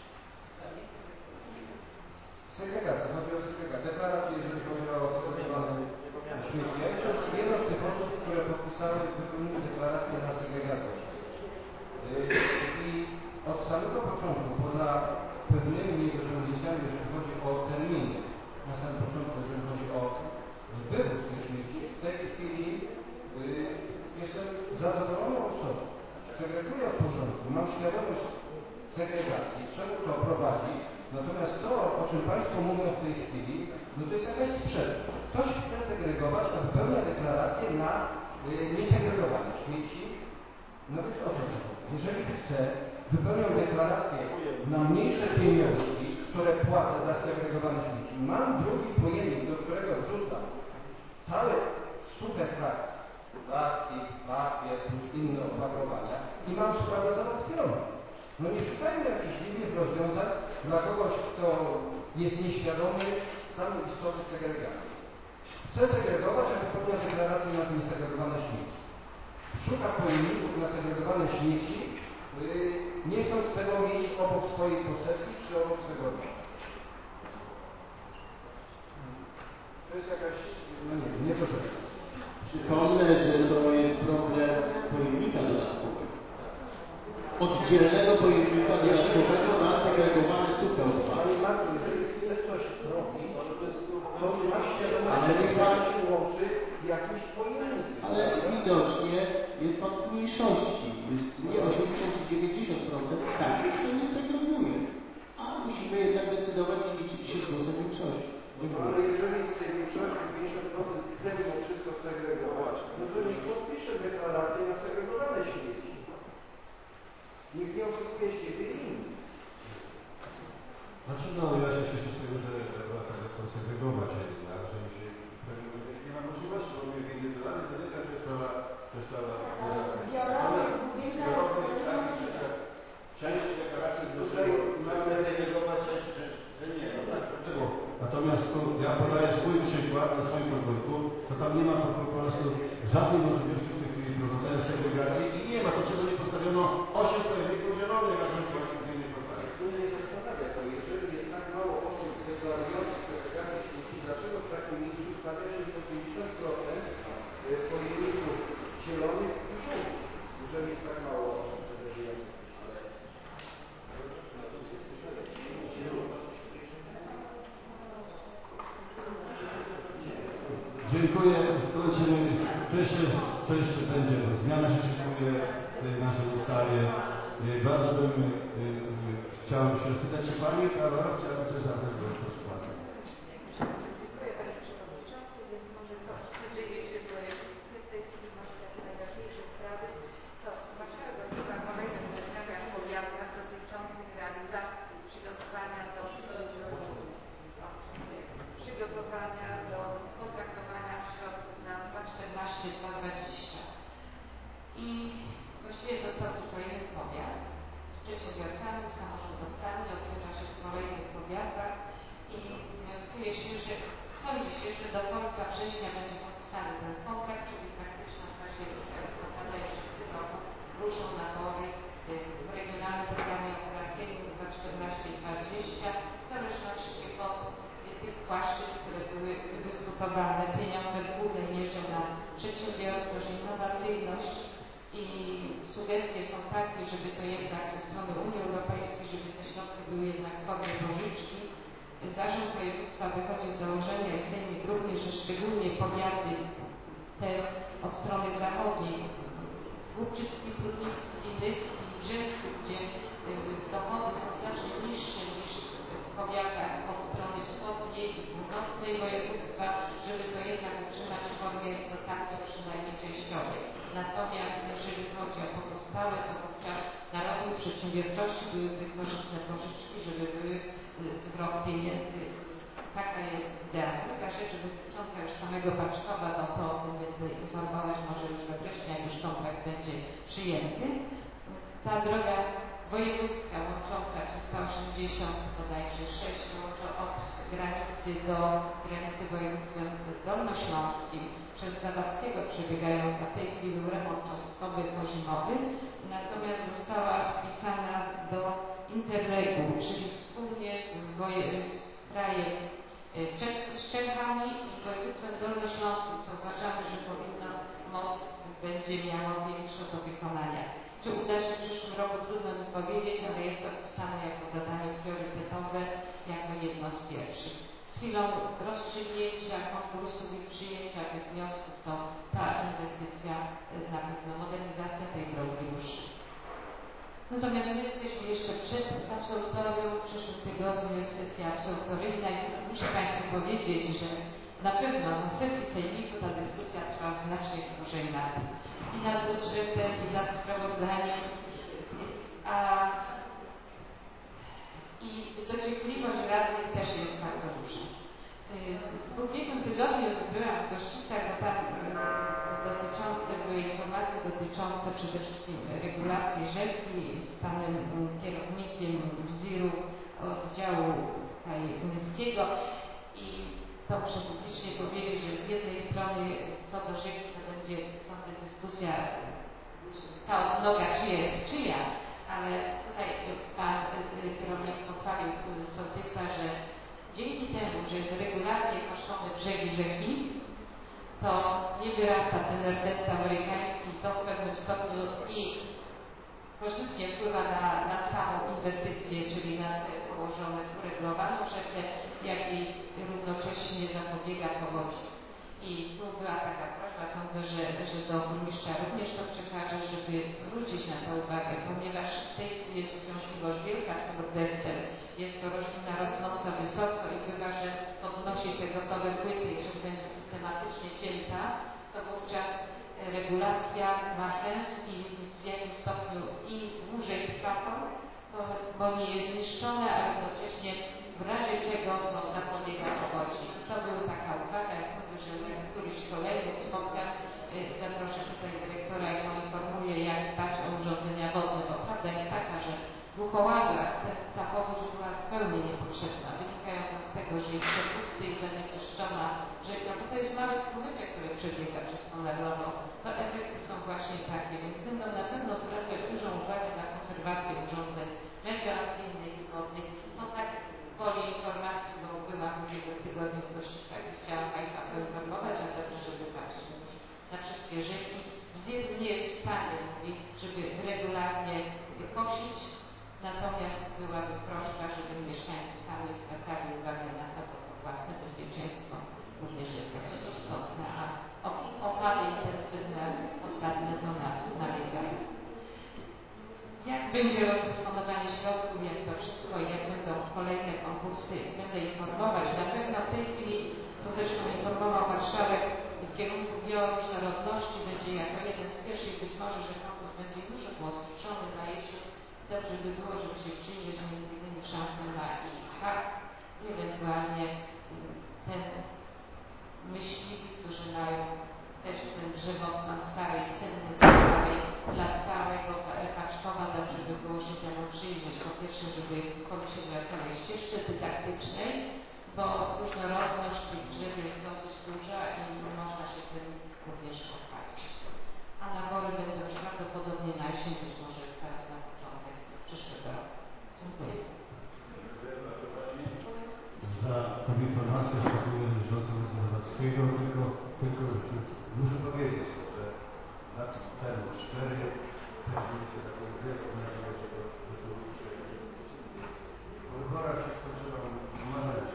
Segregacja, chodzi o segregację. Deklarację, jeżeli chodzi o segregowane śmieci. Ja jestem jedną z tych osób, które podpisały wypełniły deklarację na segregację. Yy, I od samego początku, poza pewnymi niedociągnięciami, jeżeli chodzi o terminy, na samym początku, jeżeli chodzi o wywóz tych śmieci, w tej chwili yy, jestem zadowoloną osobą. Segreguję od początku, mam świadomość segregacji, czemu to prowadzi, natomiast to, o czym Państwo mówią w tej chwili, no to jest jakaś sprzeczność. Ktoś chce segregować, a wypełnia deklarację na yy, niesegregowane śmieci, no więc o co chodzi? Jeżeli chce, wypełnią deklarację na mniejsze pieniążki, które płacę za segregowane śmieci. Mam drugi pojemnik, do którego wrzucam cały suche frakcje, plastik, papier plus inne opakowania i mam sprawę załatwioną. No nie szukajmy jakichś dziwnych rozwiązań dla kogoś, kto jest nieświadomy samej istoty segregacji. Chce segregować, a wypełnia deklarację na niesegregowane śmieci. Szuka pojemników na segregowane śmieci, yy, nie chcąc tego mieć obok swojej posesji czy obok swego domu. To jest jakaś, no nie wiem, nie proszę. Przypomnę, że to jest problem pojemnika dodatkowego. Oddzielnego pojemnika dodatkowego na segregowane suche odpady. Panie Marku, jeżeli chce coś robi, to ma świadomość, ale nie ma się łączy jakiś pojemnik. Ale widocznie jest Pan w mniejszości. Jest nie osiemdziesiąt czy dziewięćdziesiąt procent takich, kto nie segreguje. A musimy jednak decydować i liczyć się z głosem większości. Ale jeżeli z tej większości pięćdziesiąt procent chce mimo wszystko segregować, no to niech podpisze deklarację na segregowane śmieci. Nikt nie oszukuje siebie i innych. Znaczy, no ja się cieszę z tego, że tak chcą segregować, a że mi się nie ma możliwości, bo mnie indywidualnie dotyka, że jest sprawa, to jest sprawa część deklaracji dużej mamy segregować, że nie, no tak, dlatego. Natomiast tu ja podaję swój przykład na swoim podwórku, to tam nie ma po prostu żadnej możliwości w tej chwili prowadzenia segregacji i nie ma, to czego nie postawiono osiem pojemników zielonych, a rząd pojemników nie postawił. Tu nie zastanawia to, jeżeli jest tak mało osób deklarujących segregację śmieci, dlaczego w takim miejscu stawia się osiemdziesiąt procent pojemników zielonych i żółtych, jeżeli jest tak mało osób deklarujących? Dziękuję. Skończymy. To jeszcze, to jeszcze będzie zmiana się szykuje w naszej ustawie. Bardzo bym chciał się spytać, czy Pani Karola chciałaby coś zadać do przykładu. Dziękuję Panie Przewodniczący, więc może to, jeżeli się w tej chwili może takie najważniejsze sprawy, to marszałek odbywa kolejne spotkania w powiatach dotyczących realizacji przygotowania do przygotowania do września będzie podpisany ten kontrakt, czyli praktyczna października, listopada jeszcze w tym roku ruszą na tory w regionalnym programie operacyjnym dwa tysiące czternaście do dwa tysiące dwudziestego. W zależności od tych płaszczyzn, które były wydyskutowane, pieniądze w głównej mierze na przedsiębiorczość, innowacyjność i sugestie są takie, żeby to jednak ze strony Unii Europejskiej, żeby te środki były jednak w formie pożyczki. Zarząd województwa wychodzi z założenia i sejmik również, że szczególnie powiaty te od strony zachodniej, Głubczycki, Prudnicki, Indycki, Brzęski, gdzie dochody są znacznie niższe niż w powiatach od strony wschodniej i północnej województwa, żeby to jednak utrzymać w formie dotacji przynajmniej częściowej. Natomiast jeżeli chodzi o pozostałe, to wówczas na rozwój przedsiębiorczości byłyby korzystne pożyczki, żeby były zwrot pieniędzy. Taka jest idea. Druga rzecz dotycząca już samego Paczkowa, no to o tym będę informować może już we wrześniu, jak już kontrakt będzie przyjęty. Ta droga wojewódzka łącząca trzysta osiemdziesiąt bodajże sześć od granicy do granicy województwem dolnośląskim przez Zawadzkiego przebiegająca w tej chwili remont cząstkowy pozimowy, natomiast została wpisana do Interregu, czyli wspólnie z, z krajem z Czechami i województwem dolnośląskim, co uważamy, że powinno most będzie miało większe do wykonania. Czy uda się w przyszłym roku, trudno mi powiedzieć, ale jest to wpisane jako zadanie priorytetowe, jako jedno z pierwszych. Z chwilą rozstrzygnięcia konkursów i przyjęcia tych wniosków, to ta inwestycja, na pewno modernizacja tej drogi ruszy. Natomiast my jesteśmy jeszcze przed absolutorium, w przyszłym tygodniu jest sesja absolutoryjna i muszę Państwu powiedzieć, że na pewno na sesji sejmiku ta dyskusja trwa znacznie dłużej nad i nad budżetem, i nad sprawozdaniem, a i dociekliwość radnych też jest bardzo duża. W ubiegłym tygodniu byłam w Goszczicach, bo tam dotyczące, były informacje dotyczące przede wszystkim regulacji rzeki z panem kierownikiem wziru oddziału niskiego i to muszę publicznie powiedzieć, że z jednej strony to do rzeki to będzie sądzę dyskusja, ta odnoga czyja jest czyja, ale tutaj pan kierownik pochwalił sołtysa, że dzięki temu, że jest regularnie koszone brzegi rzeki, to nie wyrasta ten rtęt amerykański, to w pewnym stopniu i korzystnie wpływa na, na samą inwestycję, czyli na tę położone, uregulowaną rzekę, jak i równocześnie zapobiega powodzi. I tu była taka prośba, sądzę, że, że do burmistrza również to przekaże, żeby zwrócić na to uwagę, ponieważ w tej chwili jest uciążliwość wielka z tym rtętem. Jest to roślina rosnąca wysoko i bywa, że podnosi te gotowe płyty, jeżeli będzie systematycznie cięta, to wówczas regulacja ma sens i w jakim stopniu im dłużej trwa to, bo nie jest zniszczone, a jednocześnie w razie czego no, zapobiega powodzi. To była taka uwaga, ja sądzę, że na któryś kolejny spotkam, zaproszę tutaj dyrektora i poinformuję, jak dbać o urządzenia wodne, bo prawda jest taka, że w Głuchołazach ta powódź była zupełnie niepotrzebna, wynikająca z tego, że jest przepusty i zanieczyszczona rzeka, bo to jest mały strumyczek, który przebiega przez tą narodową. To efekty są właśnie takie, więc będą na pewno zwracać dużą uwagę na konserwację urządzeń melioracyjnych i wodnych. No tak woli informacji, bo byłam w ubiegłym tygodniu w Gościcach i chciałam Państwa poinformować, a także, żeby patrzeć na wszystkie rzeki. Zjed nie jest w stanie, mówi, żeby regularnie kosić, natomiast byłaby prośba, żeby mieszkańcy sami zwracali uwagę na to, bo własne bezpieczeństwo również jest dosyć istotne, a opady intensywne ostatnio do nas nalegają. Jak będzie rozdysponowanie środków, jak to wszystko i jak będą kolejne konkursy, będę informować. Na pewno w tej chwili, co zresztą informował marszałek, w kierunku bioróżnorodności będzie jako jeden z pierwszych, być może, że konkurs będzie już ogłoszony na jesień. Dobrze by było, żeby się przyjrzeć między innymi szansę na I H, ewentualnie ten myśliwi, którzy mają też ten drzewostan starej, cenny starej, dla całego Paczkowa, dobrze by było się temu przyjrzeć. Po pierwsze, żeby pomyśleć o całej ścieżce dydaktycznej, bo różnorodność tych drzew jest dosyć duża i mi być może teraz na początek przyszłego roku. Dziękuję. Za tą informację szacuję rządu Zawadzkiego, tylko, tylko muszę powiedzieć, że lat temu cztery też mieliśmy taką wielką nadzieję, że to, że to ruszy. Po wyborach się skończyło umawiać.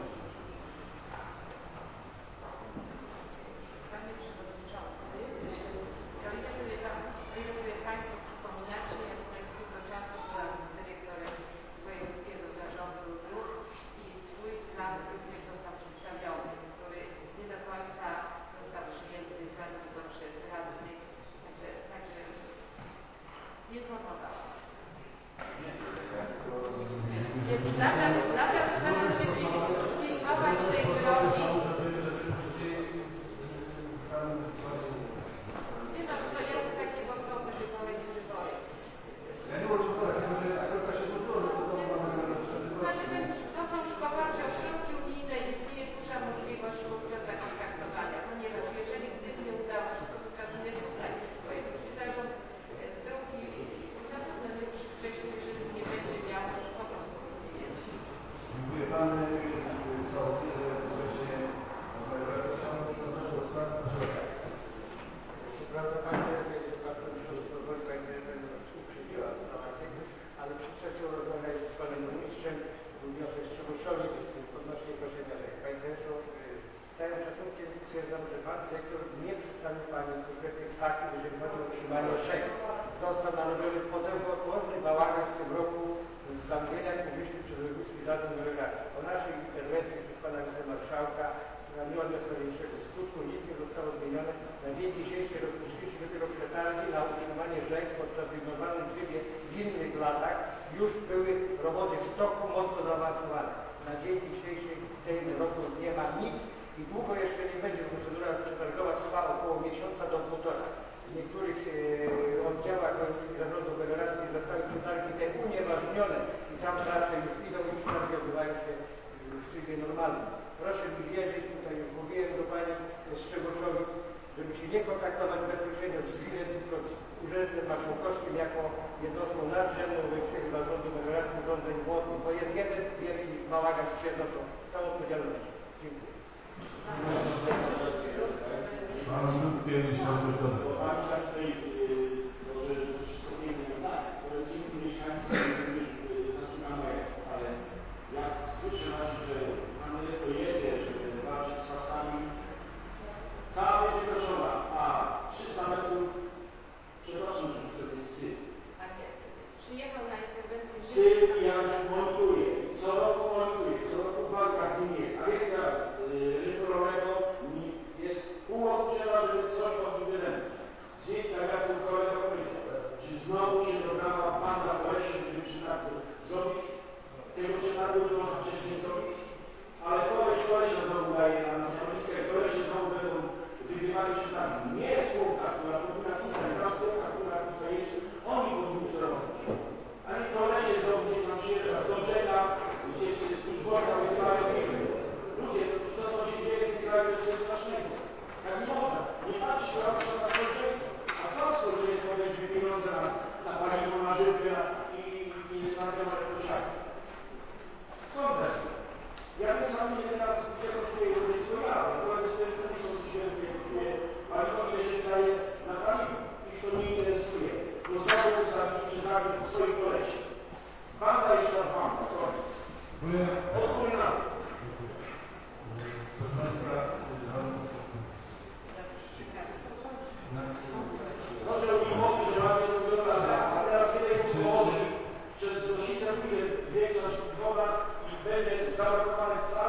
Panie Przewodniczący, o ile sobie, o ile sobie Państwo przypominacie, ja tutaj z tego czasu byłam dyrektorem wojewódzkiego zarządu dróg i swój plan również został przedstawiony, który nie do końca został przyjęty zarówno przez radnych, także, także nie zmarnowałam. Więc nadal, nadal staram się pilnować tej drogi. Nie no, to ja tak nie powtórzę, że kolejny wybory. Ja nie mogę powiedzieć, że akurat się złożyło, że to Znaczy, to są poparcia o środki unijne, istnieje duża możliwość w ogóle zakontraktowania, ponieważ jeżeli gdyby nie udało się, to wskażemy tutaj, wojewódzki zarząd drogi zapewne my wcześniej, że nie będzie miał po prostu pieniędzy. Dziękuję Panu za opinię, że wreszcie prawda Pani pozwoli Pani, że będę uprzedziła ale przed rozmawiać z Panem Burmistrzem był wniosek z Czegoszowicz odnośnie koszenia rzek. Pani Dyrektor, z całym szacunkiem stwierdzam, że Pan Dyrektor nie przedstawił Pani konkretnych faktów, jeżeli chodzi o utrzymanie rzek. Został narobiony potężny bałagan w tym roku w zamówieniach publicznych przez Wojewódzki Zarząd Delegacji. O naszej interwencji przez Pana Wicemarszałka, która nie odniosła większego skutku, nic nie zostało zmienione. Na dzień dzisiejszy rozpoczęliśmy dopiero przetargi na utrzymanie rzek, podczas gdy w normalnym trybie w innych latach już były roboty w toku mocno zaawansowane. Na dzień dzisiejszy w tym roku nie ma nic i długo jeszcze nie będzie. Procedura przetargowa trwa około miesiąca do półtora. W niektórych e, oddziałach Wojewódzkich Zarządów Federacji zostały przetargi te unieważnione i tam prace już idą i przetargi odbywają się w trybie normalnym. Proszę mi wierzyć, tutaj już mówiłem do Pani Strzegoszowic, żeby się nie kontaktować bezpośrednio z Gminem, tylko z Urzędem Marszałkowskim jako jednostką nadrzędną Wojewódzkiego Zarządu Federacji Urządzeń Wodnych, bo jest jeden wielki bałagan z jednostką, z całą odpowiedzialnością. Dziękuję. Pan Lutkie chciał coś dodać. Może wszystko pięknie tak, ale dzięki mieszkańcom zatrzymamy, ale jak słyszę właśnie, że pan dyrektor jedzie, żeby walczyć z pasami, cała będzie proszona, a trzysta metrów, przepraszam, że to jest syp. Tak jest. Przyjechał na interwencję. Syp i ja już montuję, co roku montuję, co roku walka z nim jest, a jest rytorowego jest pół roku trzeba, żeby coś od nim wydęć. Zjedź tak jak ten kolega powiedział, czy znowu się dograła baza w lesie, żeby przetargu zrobić, tego przetargu nie można wcześniej zrobić, ale koleś koleś znowu daje na stanowiskę, koleś znowu będą wygrywali przetargi. Nie spółka, która powinna pisać, ta spółka, która tutaj jest, oni powinni to robić. A nie kolesie znowu gdzieś tam przyjeżdża, do brzega, gdzieś z Kulborka wygrywają firmy. Ludzie, to co się dzieje w tym kraju, to jest strasznego. Tak nie można. Nie patrzeć się na społeczeństwo. A co społeczeństwo weźmie pieniądze na, na paliwo, na żywkę i, i na temat posiadania? Skąd wreszcie? Ja bym sam nie teraz nie kosztuje rodzeństwo ja, ale to jest ten komisją, że się wyjmuje paliwo, ile się daje na paliwo. Ich to nie interesuje. Bo znowu zaraz przetargi po swoich kolesie. Banda jeszcze raz banda. Odpór na to. Proszę Państwa, Proszę o umowy, że mamy to wygląda, a teraz kiedy powodzi, przez rodzicę pójdzie większość woda i będzie zablokowane całe